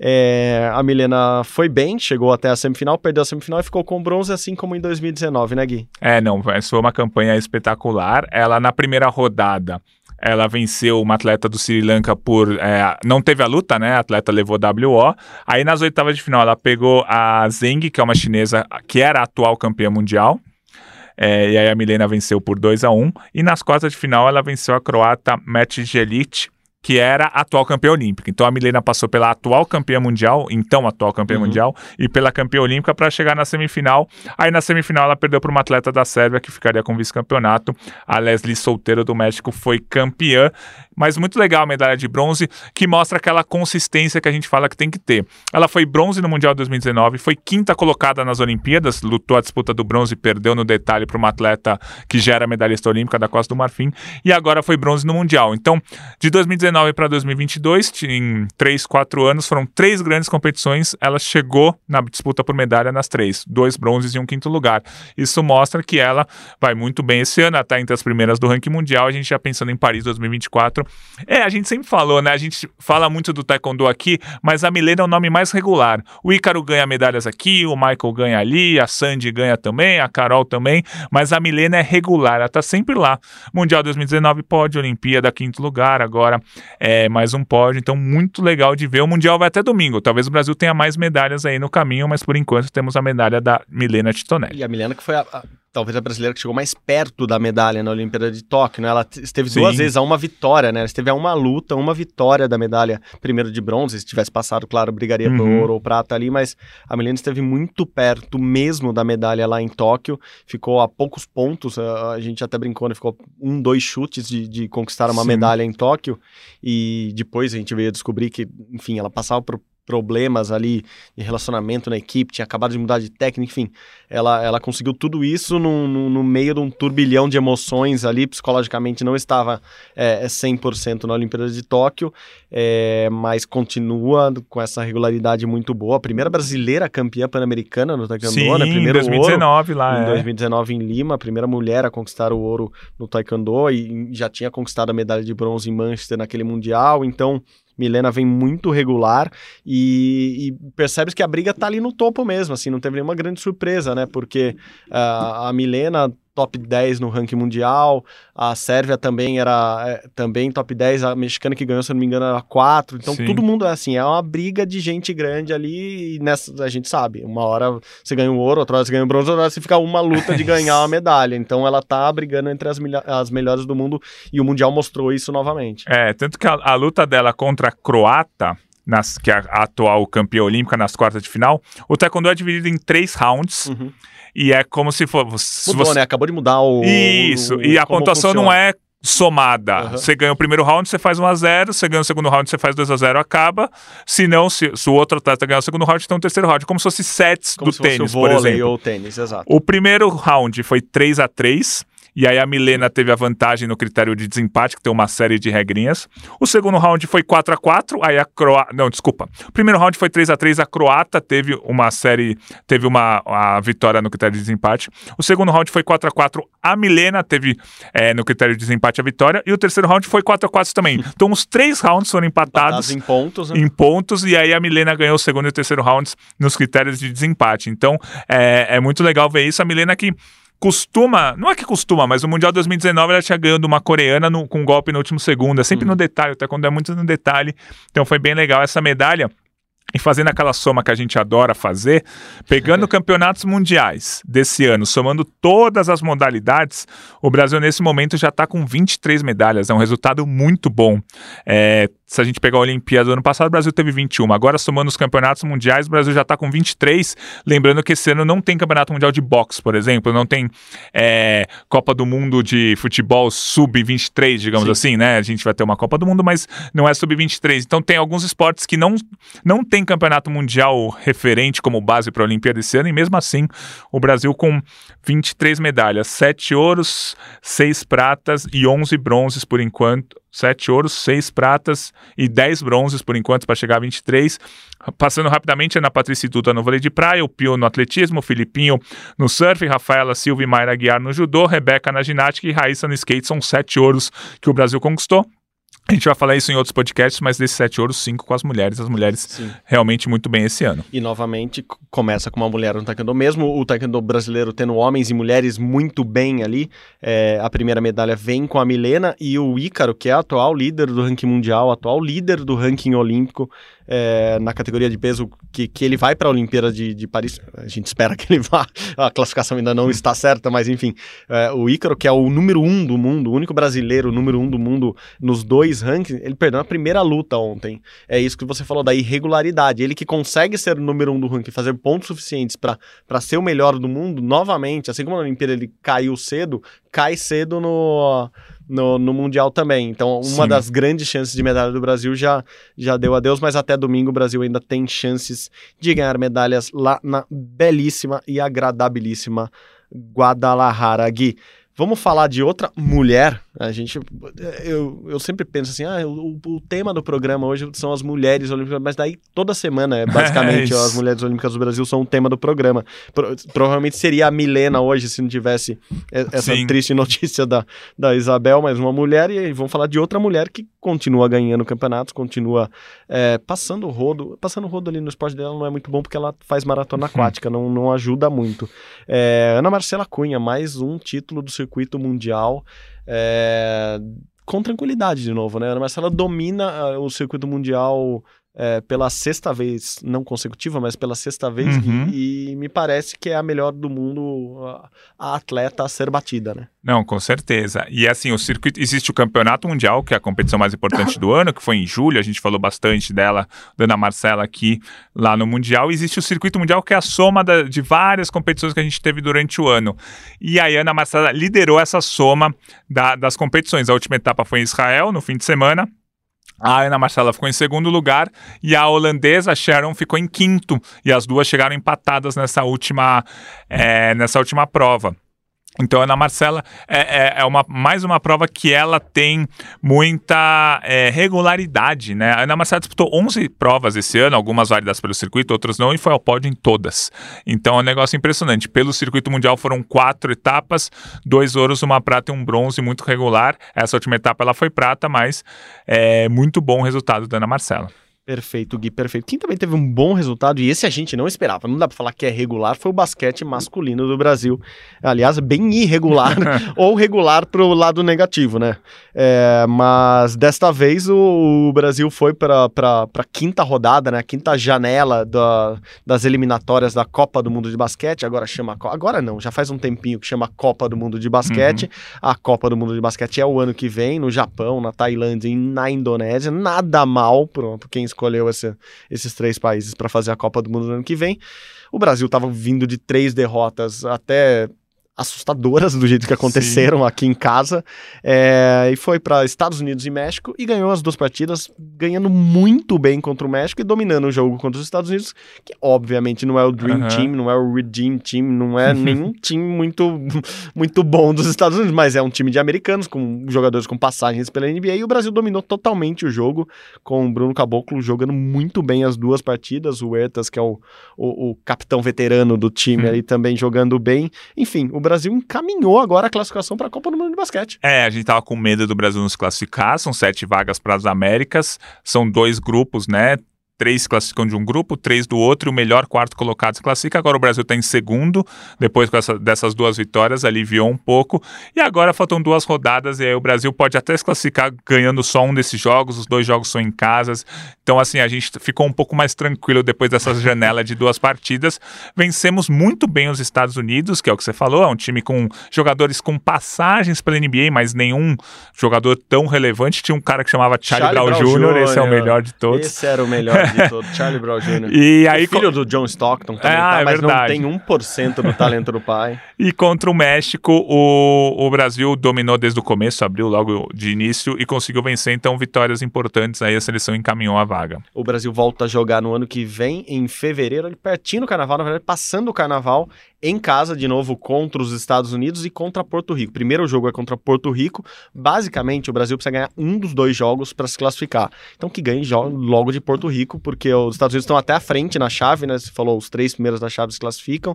A Milena foi bem, chegou até a semifinal, perdeu a semifinal e ficou com bronze, assim como em 2019, né, Gui? Essa foi uma campanha espetacular. Ela, na primeira rodada, ela venceu uma atleta do Sri Lanka não teve a luta, né? A atleta levou WO. Aí nas oitavas de final ela pegou a Zheng, que é uma chinesa que era a atual campeã mundial. E aí a Milena venceu por 2-1. E nas quartas de final ela venceu a croata Mete Jelic, que era a atual campeã olímpica. Então a Milena passou pela atual campeã mundial, mundial, e pela campeã olímpica para chegar na semifinal. Aí na semifinal ela perdeu para uma atleta da Sérvia que ficaria com vice-campeonato. A Leslie Solteiro do México foi campeã. Mas muito legal a medalha de bronze, que mostra aquela consistência que a gente fala que tem que ter. Ela foi bronze no Mundial 2019, foi quinta colocada nas Olimpíadas, lutou a disputa do bronze e perdeu no detalhe para uma atleta que já era medalhista olímpica da Costa do Marfim, e agora foi bronze no Mundial. Então, de 2019 para 2022, em 4 anos, foram 3 grandes competições, ela chegou na disputa por medalha nas 3, 2 bronzes e um quinto lugar. Isso mostra que ela vai muito bem esse ano, ela está entre as primeiras do ranking mundial. A gente já pensando em Paris 2024, a gente sempre falou, né? A gente fala muito do Taekwondo aqui, mas a Milena é o nome mais regular. O Ícaro ganha medalhas aqui, o Michael ganha ali, a Sandy ganha também, a Carol também, mas a Milena é regular, ela tá sempre lá. Mundial 2019 pódio, Olimpíada, quinto lugar, agora mais um pódio, então muito legal de ver. O Mundial vai até domingo, talvez o Brasil tenha mais medalhas aí no caminho, mas por enquanto temos a medalha da Milena Titonelli. E a Milena que foi talvez a brasileira que chegou mais perto da medalha na Olimpíada de Tóquio, né? Ela esteve 2 vezes a uma vitória, né? Ela esteve a uma luta, uma vitória da medalha, primeiro de bronze. Se tivesse passado, claro, brigaria por ouro ou prata ali, mas a Milena esteve muito perto mesmo da medalha lá em Tóquio, ficou a poucos pontos, a gente até brincou, né? Ficou 2 chutes de conquistar uma medalha em Tóquio, e depois a gente veio descobrir que, enfim, ela passava por problemas ali de relacionamento na equipe, tinha acabado de mudar de técnica, enfim, ela conseguiu tudo isso no meio de um turbilhão de emoções ali, psicologicamente não estava 100% na Olimpíada de Tóquio, mas continua com essa regularidade muito boa, a primeira brasileira campeã pan-americana no Taekwondo, né? Primeiro em 2019 ouro, lá, em 2019 em Lima, a primeira mulher a conquistar o ouro no Taekwondo, e já tinha conquistado a medalha de bronze em Manchester naquele Mundial, então Milena vem muito regular e percebes que a briga tá ali no topo mesmo, assim, não teve nenhuma grande surpresa, né, porque a Milena top 10 no ranking mundial, a Sérvia também era também top 10, a mexicana que ganhou, se eu não me engano, era 4, então Sim. todo mundo é assim, é uma briga de gente grande ali, e nessa a gente sabe, uma hora você ganha o ouro, outra hora você ganha o bronze, outra hora você fica uma luta de ganhar uma medalha, então ela tá brigando entre as melhores do mundo, e o Mundial mostrou isso novamente. Tanto que a luta dela contra a croata, que é a atual campeã olímpica nas quartas de final, o taekwondo é dividido em 3 rounds, e é como se fosse... Mudou, né? Acabou de mudar o... Isso, e a pontuação funciona. Não é somada. Você ganha o primeiro round, você faz 1-0, você ganha o segundo round, você faz 2-0, acaba. Se não, se o outro atleta ganhar o segundo round, então o terceiro round, como se fosse sets como do se fosse tênis, o vôlei, por exemplo. Ou tênis, exato. O primeiro round foi 3-3, e aí a Milena teve a vantagem no critério de desempate, que tem uma série de regrinhas. O segundo round foi 4-4, aí a Croácia... Não, desculpa. O primeiro round foi 3-3, a Croata teve a vitória no critério de desempate. O segundo round foi 4-4, a Milena teve no critério de desempate a vitória. E o terceiro round foi 4-4 também. Então os 3 rounds foram empatados em pontos, né? Em pontos, e aí a Milena ganhou o segundo e o terceiro rounds nos critérios de desempate. Então é muito legal ver isso. A Milena que não é que costuma, mas no Mundial 2019 ela tinha ganhado uma coreana com um golpe no último segundo, é sempre no detalhe, até quando é muito no detalhe, então foi bem legal essa medalha. E fazendo aquela soma que a gente adora fazer, pegando campeonatos mundiais desse ano, somando todas as modalidades, o Brasil nesse momento já está com 23 medalhas, é um resultado muito bom. Se a gente pegar a Olimpíada do ano passado, o Brasil teve 21. Agora, somando os campeonatos mundiais, o Brasil já está com 23. Lembrando que esse ano não tem campeonato mundial de boxe, por exemplo, não tem Copa do Mundo de futebol sub-23, digamos assim, né? A gente vai ter uma Copa do Mundo, mas não é sub-23. Então tem alguns esportes que não tem campeonato mundial referente como base para a Olimpíada esse ano, e mesmo assim o Brasil com 23 medalhas, 7 ouros, 6 pratas e 11 bronzes por enquanto. 7 ouros, 6 pratas e 10 bronzes por enquanto para chegar a 23. Passando rapidamente, Ana Patrícia Duda no vôlei de praia, o Pio no atletismo, o Filipinho no surf, Rafaela Silva e Mayra Guiar no judô, Rebeca na ginástica e Raíssa no skate. São 7 ouros que o Brasil conquistou. A gente vai falar isso em outros podcasts, mas desses 7 ouros, 5 com as mulheres realmente muito bem esse ano. E novamente começa com uma mulher no taekwondo, mesmo o taekwondo brasileiro tendo homens e mulheres muito bem ali, a primeira medalha vem com a Milena e o Ícaro, que é a atual líder do ranking mundial, atual líder do ranking olímpico, na categoria de peso que ele vai para a Olimpíada de Paris, a gente espera que ele vá, a classificação ainda não está certa, mas enfim, o Ícaro, que é o número 1 do mundo, o único brasileiro número 1 do mundo nos 2 rankings, ele perdeu a primeira luta ontem. É isso que você falou da irregularidade, ele que consegue ser o número 1 do ranking, fazer pontos suficientes para ser o melhor do mundo, novamente, assim como na Olimpíada ele caiu cedo, cai cedo no Mundial também. Então, uma das grandes chances de medalha do Brasil já deu adeus, mas até domingo o Brasil ainda tem chances de ganhar medalhas lá na belíssima e agradabilíssima Guadalajara. Gui, vamos falar de outra mulher. Eu sempre penso assim, o tema do programa hoje são as mulheres olímpicas, mas daí toda semana, basicamente, as mulheres olímpicas do Brasil são o tema do programa. Provavelmente seria a Milena hoje, se não tivesse essa triste notícia da Isabel, mas uma mulher, e vamos falar de outra mulher que continua ganhando campeonatos, continua passando o rodo ali no esporte dela, não é muito bom porque ela faz maratona aquática, não ajuda muito. Ana Marcela Cunha, mais um título do circuito mundial, com tranquilidade de novo, né? A Ana Marcela domina o circuito mundial pela 6ª vez, não consecutiva, mas pela 6ª vez, e me parece que é a melhor do mundo, a atleta a ser batida, né? Não, com certeza. E assim, existe o Campeonato Mundial, que é a competição mais importante do ano, que foi em julho, a gente falou bastante dela, da Ana Marcela aqui, lá no Mundial. E existe o Circuito Mundial, que é a soma de várias competições que a gente teve durante o ano. E aí a Ana Marcela liderou essa soma das competições. A última etapa foi em Israel, no fim de semana. A Ana Marcela ficou em 2º lugar e a holandesa Sharon ficou em 5º, e as duas chegaram empatadas nessa última prova. Então a Ana Marcela mais uma prova que ela tem muita regularidade, né? A Ana Marcela disputou 11 provas esse ano, algumas válidas pelo circuito, outras não, e foi ao pódio em todas. Então é um negócio impressionante. Pelo circuito mundial foram 4 etapas, 2 ouros, 1 prata e 1 bronze, muito regular. Essa última etapa ela foi prata, mas muito bom o resultado da Ana Marcela. Perfeito, Gui, perfeito. Quem também teve um bom resultado, e esse a gente não esperava, não dá pra falar que é regular, foi o basquete masculino do Brasil. Aliás, bem irregular, ou regular pro lado negativo, né? Mas desta vez o Brasil foi pra quinta rodada, né? A quinta janela das eliminatórias da Copa do Mundo de Basquete, agora não, já faz um tempinho que chama Copa do Mundo de Basquete. A Copa do Mundo de Basquete é o ano que vem, no Japão, na Tailândia e na Indonésia. Nada mal por quem escolheu esses 3 países para fazer a Copa do Mundo no ano que vem. O Brasil estava vindo de 3 derrotas até assustadoras do jeito que aconteceram aqui em casa, e foi para Estados Unidos e México e ganhou as 2 partidas, ganhando muito bem contra o México e dominando o jogo contra os Estados Unidos, que obviamente não é o Dream Team, não é o Redeem Team, não é nenhum time muito bom dos Estados Unidos, mas é um time de americanos, com jogadores com passagens pela NBA, e o Brasil dominou totalmente o jogo, com o Bruno Caboclo jogando muito bem as 2 partidas, o Huertas, que é o capitão veterano do time, ali também jogando bem. Enfim, o Brasil encaminhou agora a classificação para a Copa do Mundo de Basquete. A gente tava com medo do Brasil não se classificar, são 7 vagas para as Américas, são 2 grupos, né? 3 se classificam de um grupo, 3 do outro, o melhor quarto colocado se classifica. Agora o Brasil está em segundo, depois dessas 2 vitórias, aliviou um pouco, e agora faltam 2 rodadas, e aí o Brasil pode até se classificar ganhando só um desses jogos, os 2 jogos são em casas, então assim, a gente ficou um pouco mais tranquilo depois dessa janela de 2 partidas. Vencemos muito bem os Estados Unidos, que é o que você falou, é um time com jogadores com passagens pela NBA, mas nenhum jogador tão relevante. Tinha um cara que chamava Charlie Brown Jr., esse é o melhor de todos. Esse era o melhor de todo, Charlie Brown Jr. E aí, filho do John Stockton também, mas verdade. Não tem 1% do talento do pai. E contra o México, o Brasil dominou desde o começo, abriu logo de início e conseguiu vencer, então vitórias importantes, aí a seleção encaminhou a vaga. O Brasil volta a jogar no ano que vem, em fevereiro, ali pertinho do Carnaval, na verdade, passando o Carnaval, em casa, de novo, contra os Estados Unidos e contra Porto Rico. Primeiro jogo é contra Porto Rico. Basicamente, o Brasil precisa ganhar um dos 2 jogos para se classificar. Então, que ganhe logo de Porto Rico, porque os Estados Unidos estão até à frente na chave, né? Você falou, os 3 primeiros da chave se classificam.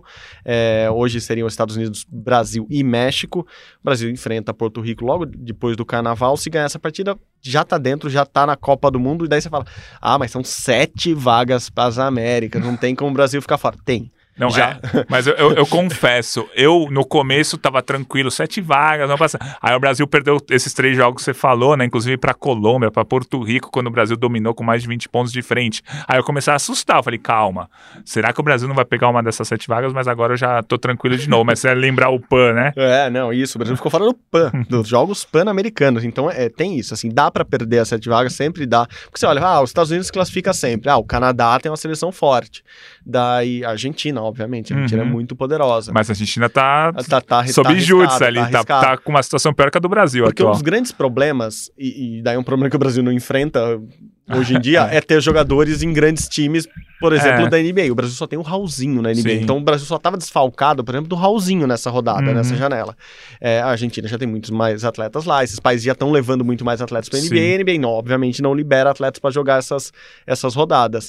Hoje seriam os Estados Unidos, Brasil e México. O Brasil enfrenta Porto Rico logo depois do Carnaval. Se ganhar essa partida, já tá dentro, já tá na Copa do Mundo. E daí você fala, mas são 7 vagas para as Américas. Não tem como o Brasil ficar fora. Tem. Não, mas eu confesso, eu no começo tava tranquilo, 7 vagas, não passa. Aí o Brasil perdeu esses 3 jogos que você falou, né? Inclusive pra Colômbia, pra Porto Rico, quando o Brasil dominou com mais de 20 pontos de frente. Aí eu comecei a assustar, eu falei, calma, será que o Brasil não vai pegar uma dessas 7 vagas? Mas agora eu já tô tranquilo de novo, mas você lembrar o PAN, né? Não, isso, o Brasil ficou fora do PAN, dos jogos pan-americanos, então tem isso, assim, dá pra perder as 7 vagas, sempre dá, porque você olha, os Estados Unidos se classifica sempre, o Canadá tem uma seleção forte, daí a Argentina, obviamente, a Argentina é muito poderosa. Mas a Argentina tá sob júdice ali, tá com uma situação pior que a do Brasil. Porque um dos grandes problemas, e daí um problema que o Brasil não enfrenta hoje em dia, é ter jogadores em grandes times, por exemplo, da NBA. O Brasil só tem o Raulzinho na NBA. Sim. Então o Brasil só estava desfalcado, por exemplo, do Raulzinho nessa rodada, nessa janela. A Argentina já tem muitos mais atletas lá, esses países já estão levando muito mais atletas para a NBA. A NBA, obviamente, não libera atletas para jogar essas rodadas.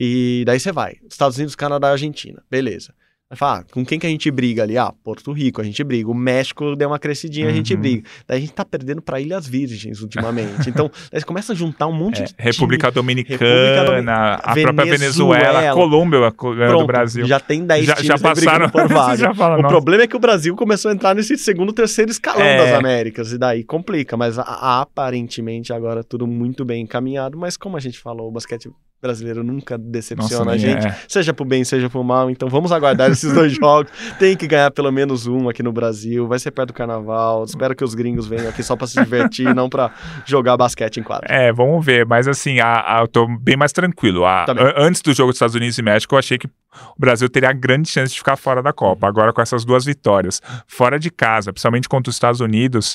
E daí você vai, Estados Unidos, Canadá e Argentina. Beleza. Vai falar, com quem que a gente briga ali? Porto Rico, a gente briga. O México deu uma crescidinha, a gente briga. Daí a gente tá perdendo pra Ilhas Virgens ultimamente. Então, daí você começa a juntar um monte de República Dominicana, a própria Venezuela, Colômbia do Brasil. Já tem 10 times já passaram por vaga. O problema é que o Brasil começou a entrar nesse segundo, terceiro escalão das Américas, e daí complica. Mas aparentemente agora tudo muito bem encaminhado. Mas como a gente falou, o basquete brasileiro nunca decepciona a gente, seja pro bem, seja pro mal. Então vamos aguardar esses 2 jogos. Tem que ganhar pelo menos um aqui no Brasil. Vai ser perto do Carnaval. Espero que os gringos venham aqui só pra se divertir, não pra jogar basquete em quadra. Vamos ver. Mas assim, eu tô bem mais tranquilo. Antes do jogo dos Estados Unidos e México, eu achei que o Brasil teria a grande chance de ficar fora da Copa. Agora, com essas 2 vitórias, fora de casa, principalmente contra os Estados Unidos,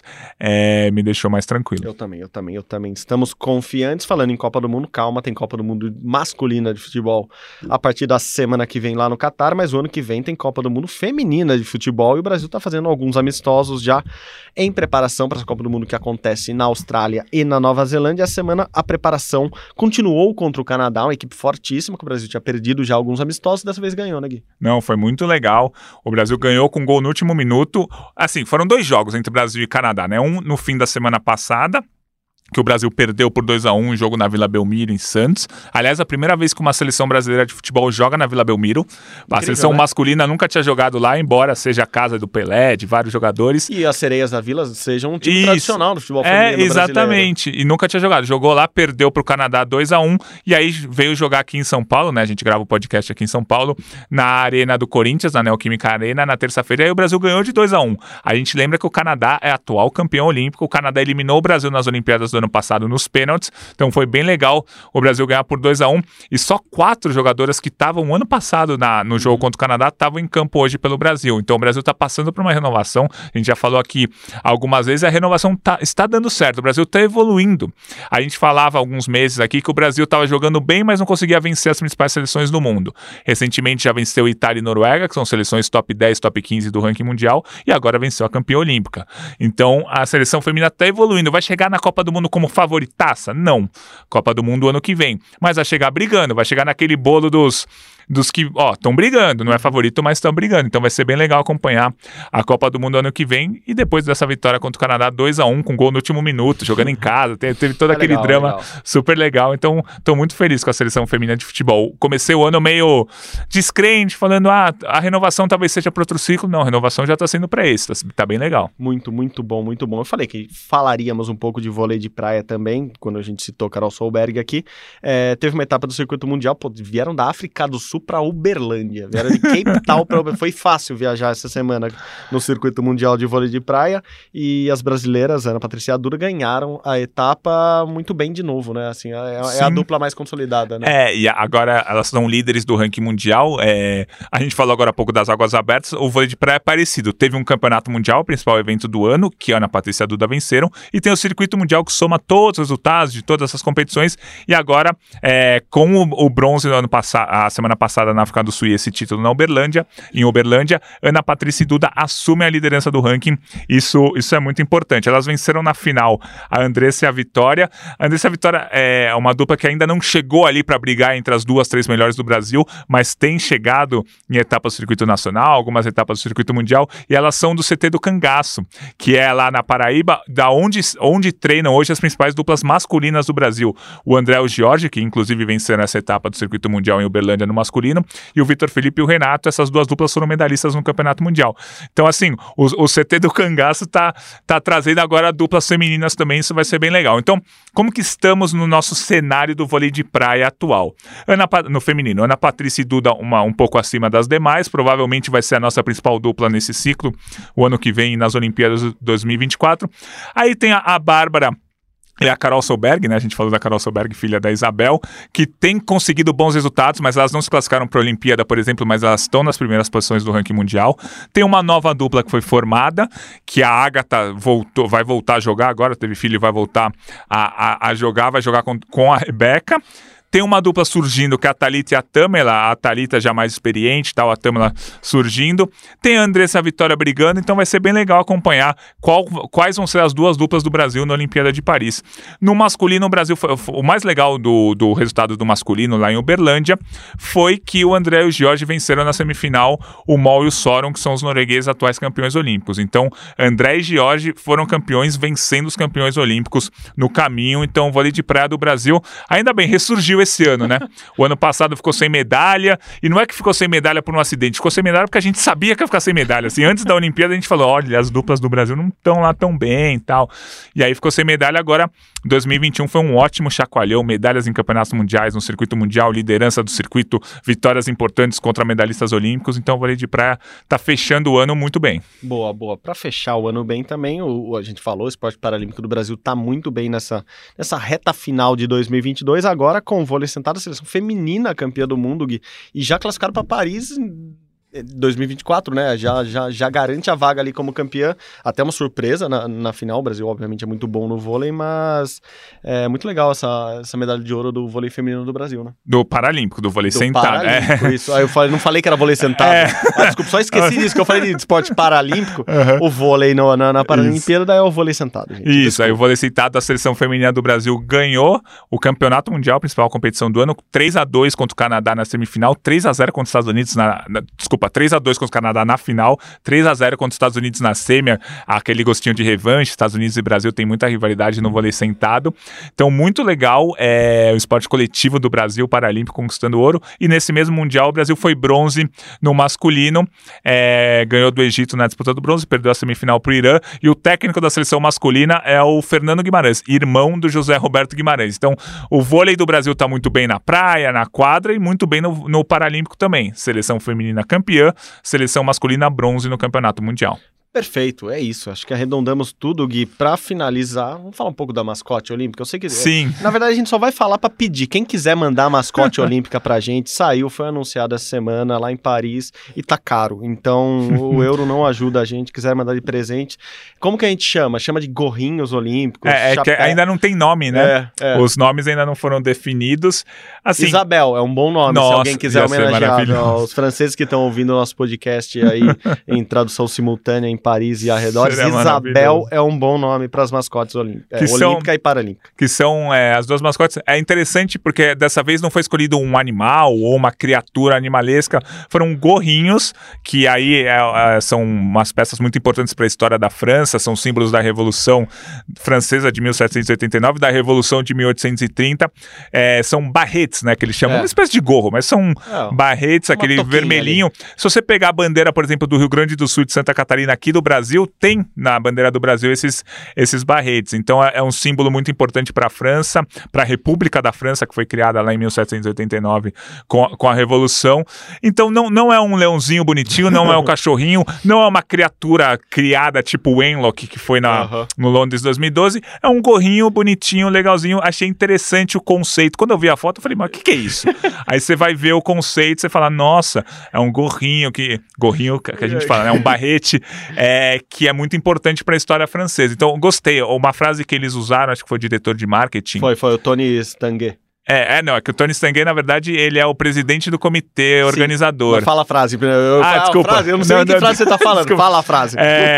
me deixou mais tranquilo. Eu também. Estamos confiantes. Falando em Copa do Mundo, calma, tem Copa do Mundo masculina de futebol a partir da semana que vem lá no Catar, mas o ano que vem tem Copa do Mundo feminina de futebol e o Brasil está fazendo alguns amistosos já em preparação para essa Copa do Mundo que acontece na Austrália e na Nova Zelândia. A semana a preparação continuou contra o Canadá, uma equipe fortíssima que o Brasil tinha perdido já alguns amistosos, dessa vez ganhou, né, Gui? Não, foi muito legal. O Brasil ganhou com gol no último minuto. Assim, foram 2 jogos entre Brasil e Canadá, né? Um no fim da semana passada, que o Brasil perdeu por 2-1 um jogo na Vila Belmiro, em Santos. Aliás, a primeira vez que uma seleção brasileira de futebol joga na Vila Belmiro. A seleção masculina nunca tinha jogado lá, embora seja a casa do Pelé, de vários jogadores. E as Sereias da Vila sejam um time tradicional do futebol feminino exatamente. brasileiro. E nunca tinha jogado. Jogou lá, perdeu pro Canadá 2-1, e aí veio jogar aqui em São Paulo, né? A gente grava o podcast aqui em São Paulo, na Arena do Corinthians, na Neoquímica Arena, na terça-feira, e aí o Brasil ganhou de 2-1. A gente lembra que o Canadá é atual campeão olímpico, o Canadá eliminou o Brasil nas Olimpíadas do ano passado nos pênaltis, então foi bem legal o Brasil ganhar por 2-1, e só 4 jogadoras que estavam ano passado no jogo contra o Canadá estavam em campo hoje pelo Brasil. Então o Brasil está passando por uma renovação, a gente já falou aqui algumas vezes, a renovação está dando certo, o Brasil está evoluindo. A gente falava há alguns meses aqui que o Brasil estava jogando bem, mas não conseguia vencer as principais seleções do mundo. Recentemente já venceu Itália e Noruega, que são seleções top 10, top 15 do ranking mundial, e agora venceu a campeã olímpica. Então a seleção feminina está evoluindo. Vai chegar na Copa do Mundo como favoritaça? Não. Copa do Mundo ano que vem. Mas vai chegar brigando, vai chegar naquele bolo dos que, estão brigando, não é favorito, mas estão brigando. Então vai ser bem legal acompanhar a Copa do Mundo ano que vem, e depois dessa vitória contra o Canadá 2-1, com gol no último minuto, jogando em casa, teve todo aquele drama super legal. Então, estou muito feliz com a seleção feminina de futebol. Comecei o ano meio descrente, falando, a renovação talvez seja para outro ciclo. Não, a renovação já está sendo para esse, tá bem legal. Muito, muito bom, muito bom. Eu falei que falaríamos um pouco de vôlei de praia também, quando a gente citou Carol Solberg aqui. Teve uma etapa do circuito mundial, vieram da África do Sul para Uberlândia, vieram de Cape Town para foi fácil viajar essa semana no circuito mundial de vôlei de praia, e as brasileiras, Ana Patrícia e a Dura, ganharam a etapa muito bem de novo, né? Assim, é a dupla mais consolidada, né? E agora elas são líderes do ranking mundial. A gente falou agora há pouco das águas abertas, o vôlei de praia é parecido. Teve um campeonato mundial, o principal evento do ano, que a Ana Patrícia e a Duda venceram, e tem o circuito mundial que soma todos os resultados de todas essas competições, e agora com o bronze no ano passado, a semana passada na África do Sul, e esse título em Uberlândia, Ana Patrícia e Duda assumem a liderança do ranking. Isso é muito importante. Elas venceram na final a Andressa e a Vitória. A Andressa e a Vitória é uma dupla que ainda não chegou ali para brigar entre as 2, 3 melhores do Brasil, mas tem chegado em etapas do circuito nacional, algumas etapas do circuito mundial, e elas são do CT do Cangaço, que é lá na Paraíba, da onde treinam hoje as principais duplas masculinas do Brasil. O André e o Jorge, que inclusive venceram essa etapa do circuito mundial em Uberlândia no masculino, e o Vitor Felipe e o Renato, essas duas duplas foram medalhistas no campeonato mundial. Então, assim, o CT do Cangaço tá trazendo agora duplas femininas também, isso vai ser bem legal. Então, como que estamos no nosso cenário do vôlei de praia atual? No feminino, Ana Patrícia e Duda um pouco acima das demais, provavelmente vai ser a nossa principal dupla nesse ciclo, o ano que vem nas Olimpíadas 2024. Aí tem a Bárbara e a Carol Solberg, né? A gente falou da Carol Solberg, filha da Isabel, que tem conseguido bons resultados, mas elas não se classificaram para a Olimpíada, por exemplo, mas elas estão nas primeiras posições do ranking mundial. Tem uma nova dupla que foi formada, que a Agatha vai voltar a jogar agora, teve filho e vai voltar a jogar, vai jogar com a Rebeca. Tem uma dupla surgindo, que é a Thalita e a Tâmela, a Thalita já mais experiente, a Tâmela surgindo. Tem a Andressa e a Vitória brigando, então vai ser bem legal acompanhar quais vão ser as duas duplas do Brasil na Olimpíada de Paris. No masculino, o Brasil o mais legal do resultado do masculino lá em Uberlândia foi que o André e o Jorge venceram na semifinal o Mol e o Soron, que são os noruegueses atuais campeões olímpicos. Então, André e Jorge foram campeões, vencendo os campeões olímpicos no caminho. Então, o vôlei de praia do Brasil, ainda bem, ressurgiu esse ano, né? O ano passado ficou sem medalha, e não é que ficou sem medalha por um acidente, ficou sem medalha porque a gente sabia que ia ficar sem medalha. Assim, antes da Olimpíada a gente falou, olha, as duplas do Brasil não estão lá tão bem e tal. E aí ficou sem medalha. Agora, 2021 foi um ótimo chacoalhão, medalhas em campeonatos mundiais, no circuito mundial, liderança do circuito, vitórias importantes contra medalhistas olímpicos. Então o vôlei de praia tá fechando o ano muito bem. Boa, boa. Para fechar o ano bem também, a gente falou, o esporte paralímpico do Brasil tá muito bem nessa reta final de 2022, agora com vôlei sentado, a seleção feminina campeã do mundo, Gui, e já classificaram para Paris 2024, né? Já garante a vaga ali como campeã. Até uma surpresa na final. O Brasil, obviamente, é muito bom no vôlei, mas é muito legal essa medalha de ouro do vôlei feminino do Brasil, né? Do Paralímpico, do vôlei sentado. Isso. Aí eu não falei que era vôlei sentado. Desculpa, só esqueci disso, que eu falei de esporte paralímpico. O vôlei na Paralimpíada, daí é o vôlei sentado, gente. Isso, desculpa. Aí o vôlei sentado, a seleção feminina do Brasil ganhou o campeonato mundial, a principal competição do ano, 3-2 contra o Canadá na semifinal, 3-0 contra os Estados Unidos, desculpa, 3-2 contra o Canadá na final, 3-0 contra os Estados Unidos na semi, aquele gostinho de revanche. Estados Unidos e Brasil tem muita rivalidade no vôlei sentado. Então, muito legal o esporte coletivo do Brasil paralímpico conquistando ouro. E nesse mesmo Mundial, o Brasil foi bronze no masculino, ganhou do Egito na disputa do bronze, perdeu a semifinal para o Irã. E o técnico da seleção masculina é o Fernando Guimarães, irmão do José Roberto Guimarães. Então, o vôlei do Brasil está muito bem na praia, na quadra e muito bem no Paralímpico também. Seleção feminina campeã, seleção masculina bronze no Campeonato Mundial. Perfeito, é isso. Acho que arredondamos tudo, Gui. Para finalizar, vamos falar um pouco da mascote olímpica. Eu sei que... Sim. Na verdade, a gente só vai falar para pedir. Quem quiser mandar a mascote olímpica pra gente, foi anunciado essa semana lá em Paris e tá caro. Então, o euro não ajuda a gente. Quiser mandar de presente. Como que a gente chama? Chama de gorrinhos olímpicos? Que ainda não tem nome, né? Os nomes ainda não foram definidos. Assim, Isabel é um bom nome, nossa, se alguém quiser homenagear. Os franceses que estão ouvindo o nosso podcast aí em tradução simultânea em Paris e arredores, Isabel é um bom nome para as mascotes olímpica e paralímpica. Que são as duas mascotes. É interessante porque dessa vez não foi escolhido um animal ou uma criatura animalesca, foram gorrinhos, que aí são umas peças muito importantes para a história da França, são símbolos da Revolução Francesa de 1789, da Revolução de 1830. São barretes, né, que eles chamam, uma espécie de gorro, mas são barretes, aquele vermelhinho. Ali. Se você pegar a bandeira, por exemplo, do Rio Grande do Sul e de Santa Catarina aqui do Brasil, tem na bandeira do Brasil esses barretes. Então é um símbolo muito importante para a França, para a República da França, que foi criada lá em 1789 com a Revolução. Então não é um leãozinho bonitinho, não é um cachorrinho, não é uma criatura criada tipo o Wenlock, que foi no Londres 2012. É um gorrinho bonitinho, legalzinho. Achei interessante o conceito. Quando eu vi a foto, eu falei, mas o que é isso? Aí você vai ver o conceito, você fala, nossa, é um gorrinho que a gente fala, né? Um barrete que é muito importante para a história francesa. Então, gostei. Uma frase que eles usaram, acho que foi o diretor de marketing. Foi o Tony Stanguet. É que o Tony Stanguet, na verdade, ele é o presidente do comitê organizador. Fala a frase. Desculpa. Frase, eu não sei que frase você tá falando. Desculpa. Fala a frase.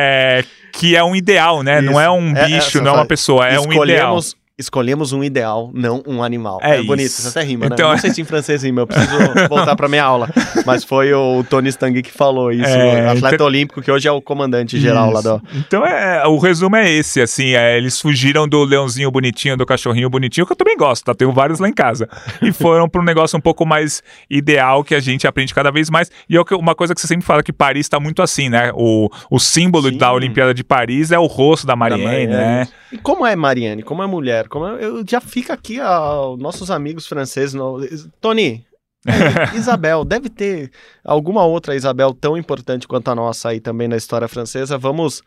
Que é um ideal, né? Isso. Não é um bicho, não é uma pessoa, é um ideal. Escolhemos um ideal, não um animal. É bonito, isso até rima, então, né? Não sei se em francês rima, eu preciso voltar pra minha aula. Mas foi o Tony Stanguet que falou isso, atleta olímpico, que hoje é o comandante geral lá do... Então, o resumo é esse, assim, eles fugiram do leãozinho bonitinho, do cachorrinho bonitinho, que eu também gosto, tá? Tenho vários lá em casa. E foram pra um negócio um pouco mais ideal, que a gente aprende cada vez mais. E uma coisa que você sempre fala, que Paris tá muito assim, né? O símbolo da Olimpíada de Paris é o rosto da Marianne, né? E como é Marianne? Como é mulher? Eu já fica aqui nossos amigos franceses. Tony, Isabel, deve ter alguma outra Isabel tão importante quanto a nossa aí também na história francesa. Vamos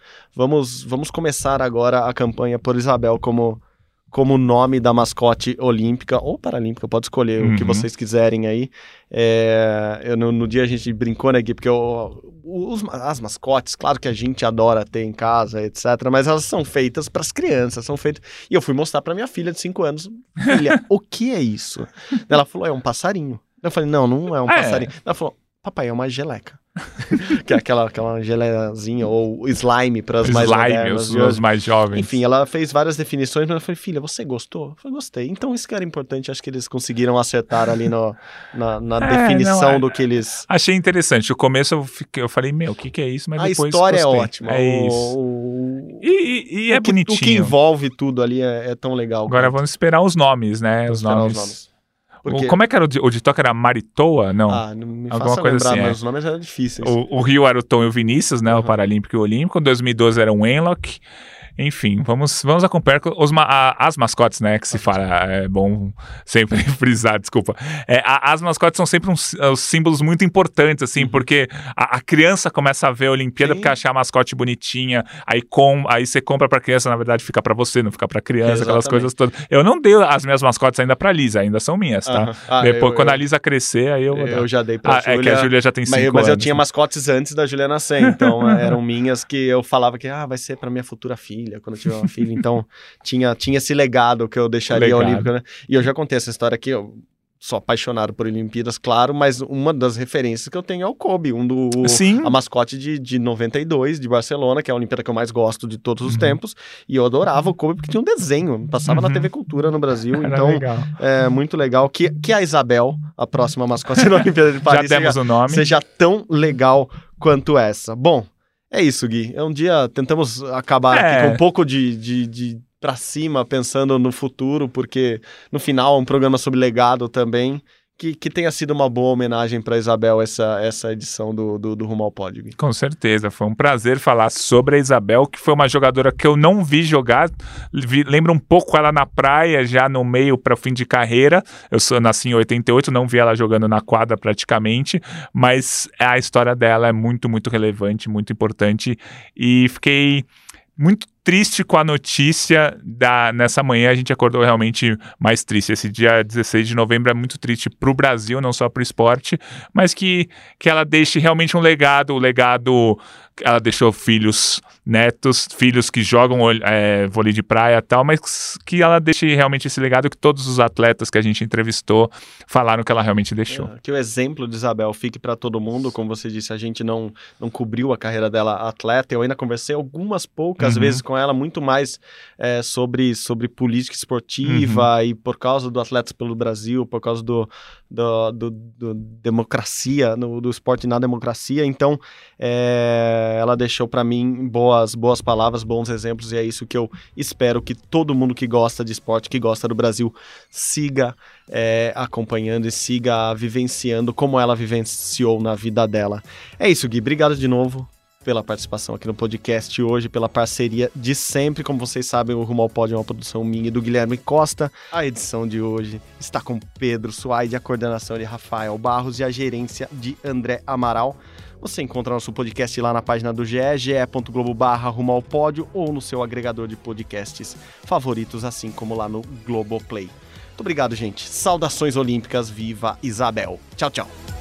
começar agora a campanha por Isabel como nome da mascote olímpica ou paralímpica, pode escolher o que vocês quiserem aí. No dia a gente brincou, né, Gui, porque as mascotes, claro que a gente adora ter em casa, etc, mas elas são feitas para as crianças, e eu fui mostrar para minha filha de 5 anos, filha, o que é isso? Ela falou, é um passarinho. Eu falei, não é um passarinho. Ela falou, papai, é uma geleca. Que é aquela gelezinha ou slime para as mais modernas, os mais jovens. Enfim, ela fez várias definições, mas eu falei, filha, você gostou? Eu falei, gostei. Então isso que era importante, acho que eles conseguiram acertar ali na definição do que eles... Achei interessante. No começo eu falei, o que é isso? Mas depois história gostei. É ótima. É isso. E é bonitinho. O que envolve tudo ali é tão legal. Agora vamos esperar os nomes, né? Os nomes. Porque... Como é que era o de toque? Era Maritoa? Não. Não me alguma faça coisa lembrar, assim, mas os nomes eram difíceis. O Rio era o Tom e o Vinícius, né? O Paralímpico e o Olímpico. Em 2012 era o Wenlock. Enfim, vamos acompanhar as mascotes, né, que se fala, é bom sempre frisar, desculpa. As mascotes são sempre uns símbolos muito importantes, assim, porque a criança começa a ver a Olimpíada porque acha a mascote bonitinha, aí você compra pra criança, na verdade fica pra você, não fica pra criança, aquelas coisas todas. Eu não dei as minhas mascotes ainda pra Lisa, ainda são minhas, tá? Depois, quando a Lisa crescer, aí eu vou dar. Eu já dei pra Júlia. É que a Júlia já tem 5 anos. Mas eu tinha mascotes antes da Júlia nascer, então eram minhas que eu falava que vai ser pra minha futura filha, quando eu tiver uma filha, então tinha esse legado que eu deixaria olímpico, né? E eu já contei essa história aqui, sou apaixonado por Olimpíadas, claro, mas uma das referências que eu tenho é o Kobe, Sim. a mascote de 92, de Barcelona, que é a Olimpíada que eu mais gosto de todos os tempos, e eu adorava o Kobe porque tinha um desenho, passava na TV Cultura no Brasil, Era então legal. é muito legal que a Isabel, a próxima mascote da Olimpíada de Paris, Já demos o nome. seja tão legal quanto essa. Bom, é isso, Gui, um dia tentamos acabar aqui com um pouco de pra cima, pensando no futuro, porque no final é um programa sobre legado também, que tenha sido uma boa homenagem para Isabel essa edição do Rumo ao Pódio. Com certeza, foi um prazer falar sobre a Isabel, que foi uma jogadora que eu não vi jogar, lembro um pouco ela na praia, já no meio para o fim de carreira. Eu nasci em 88, não vi ela jogando na quadra praticamente, mas a história dela é muito, muito relevante, muito importante, e fiquei muito triste com a notícia nessa manhã. A gente acordou realmente mais triste. Esse dia 16 de novembro é muito triste para o Brasil, não só para o esporte, mas que ela deixe realmente um legado. O legado, ela deixou filhos, netos, filhos que jogam vôlei de praia e tal, mas que ela deixe realmente esse legado que todos os atletas que a gente entrevistou falaram que ela realmente deixou. Que o exemplo de Isabel fique para todo mundo. Como você disse, a gente não cobriu a carreira dela atleta. Eu ainda conversei algumas poucas vezes com ela, muito mais sobre política esportiva, e por causa do Atletas pelo Brasil, por causa do democracia, do esporte na democracia. Então, ela deixou para mim boas palavras, bons exemplos, e é isso que eu espero que todo mundo que gosta de esporte, que gosta do Brasil, siga acompanhando e siga vivenciando como ela vivenciou na vida dela. É isso, Gui. Obrigado de novo pela participação aqui no podcast hoje, pela parceria de sempre. Como vocês sabem, o Rumo ao Pódio é uma produção minha e do Guilherme Costa. A edição de hoje está com Pedro Suaide, a coordenação de Rafael Barros e a gerência de André Amaral. Você encontra nosso podcast lá na página do GE, ge.globo.com/Rumo ao Pódio, ou no seu agregador de podcasts favoritos, assim como lá no Globoplay. Muito obrigado, gente. Saudações olímpicas. Viva Isabel. Tchau, tchau.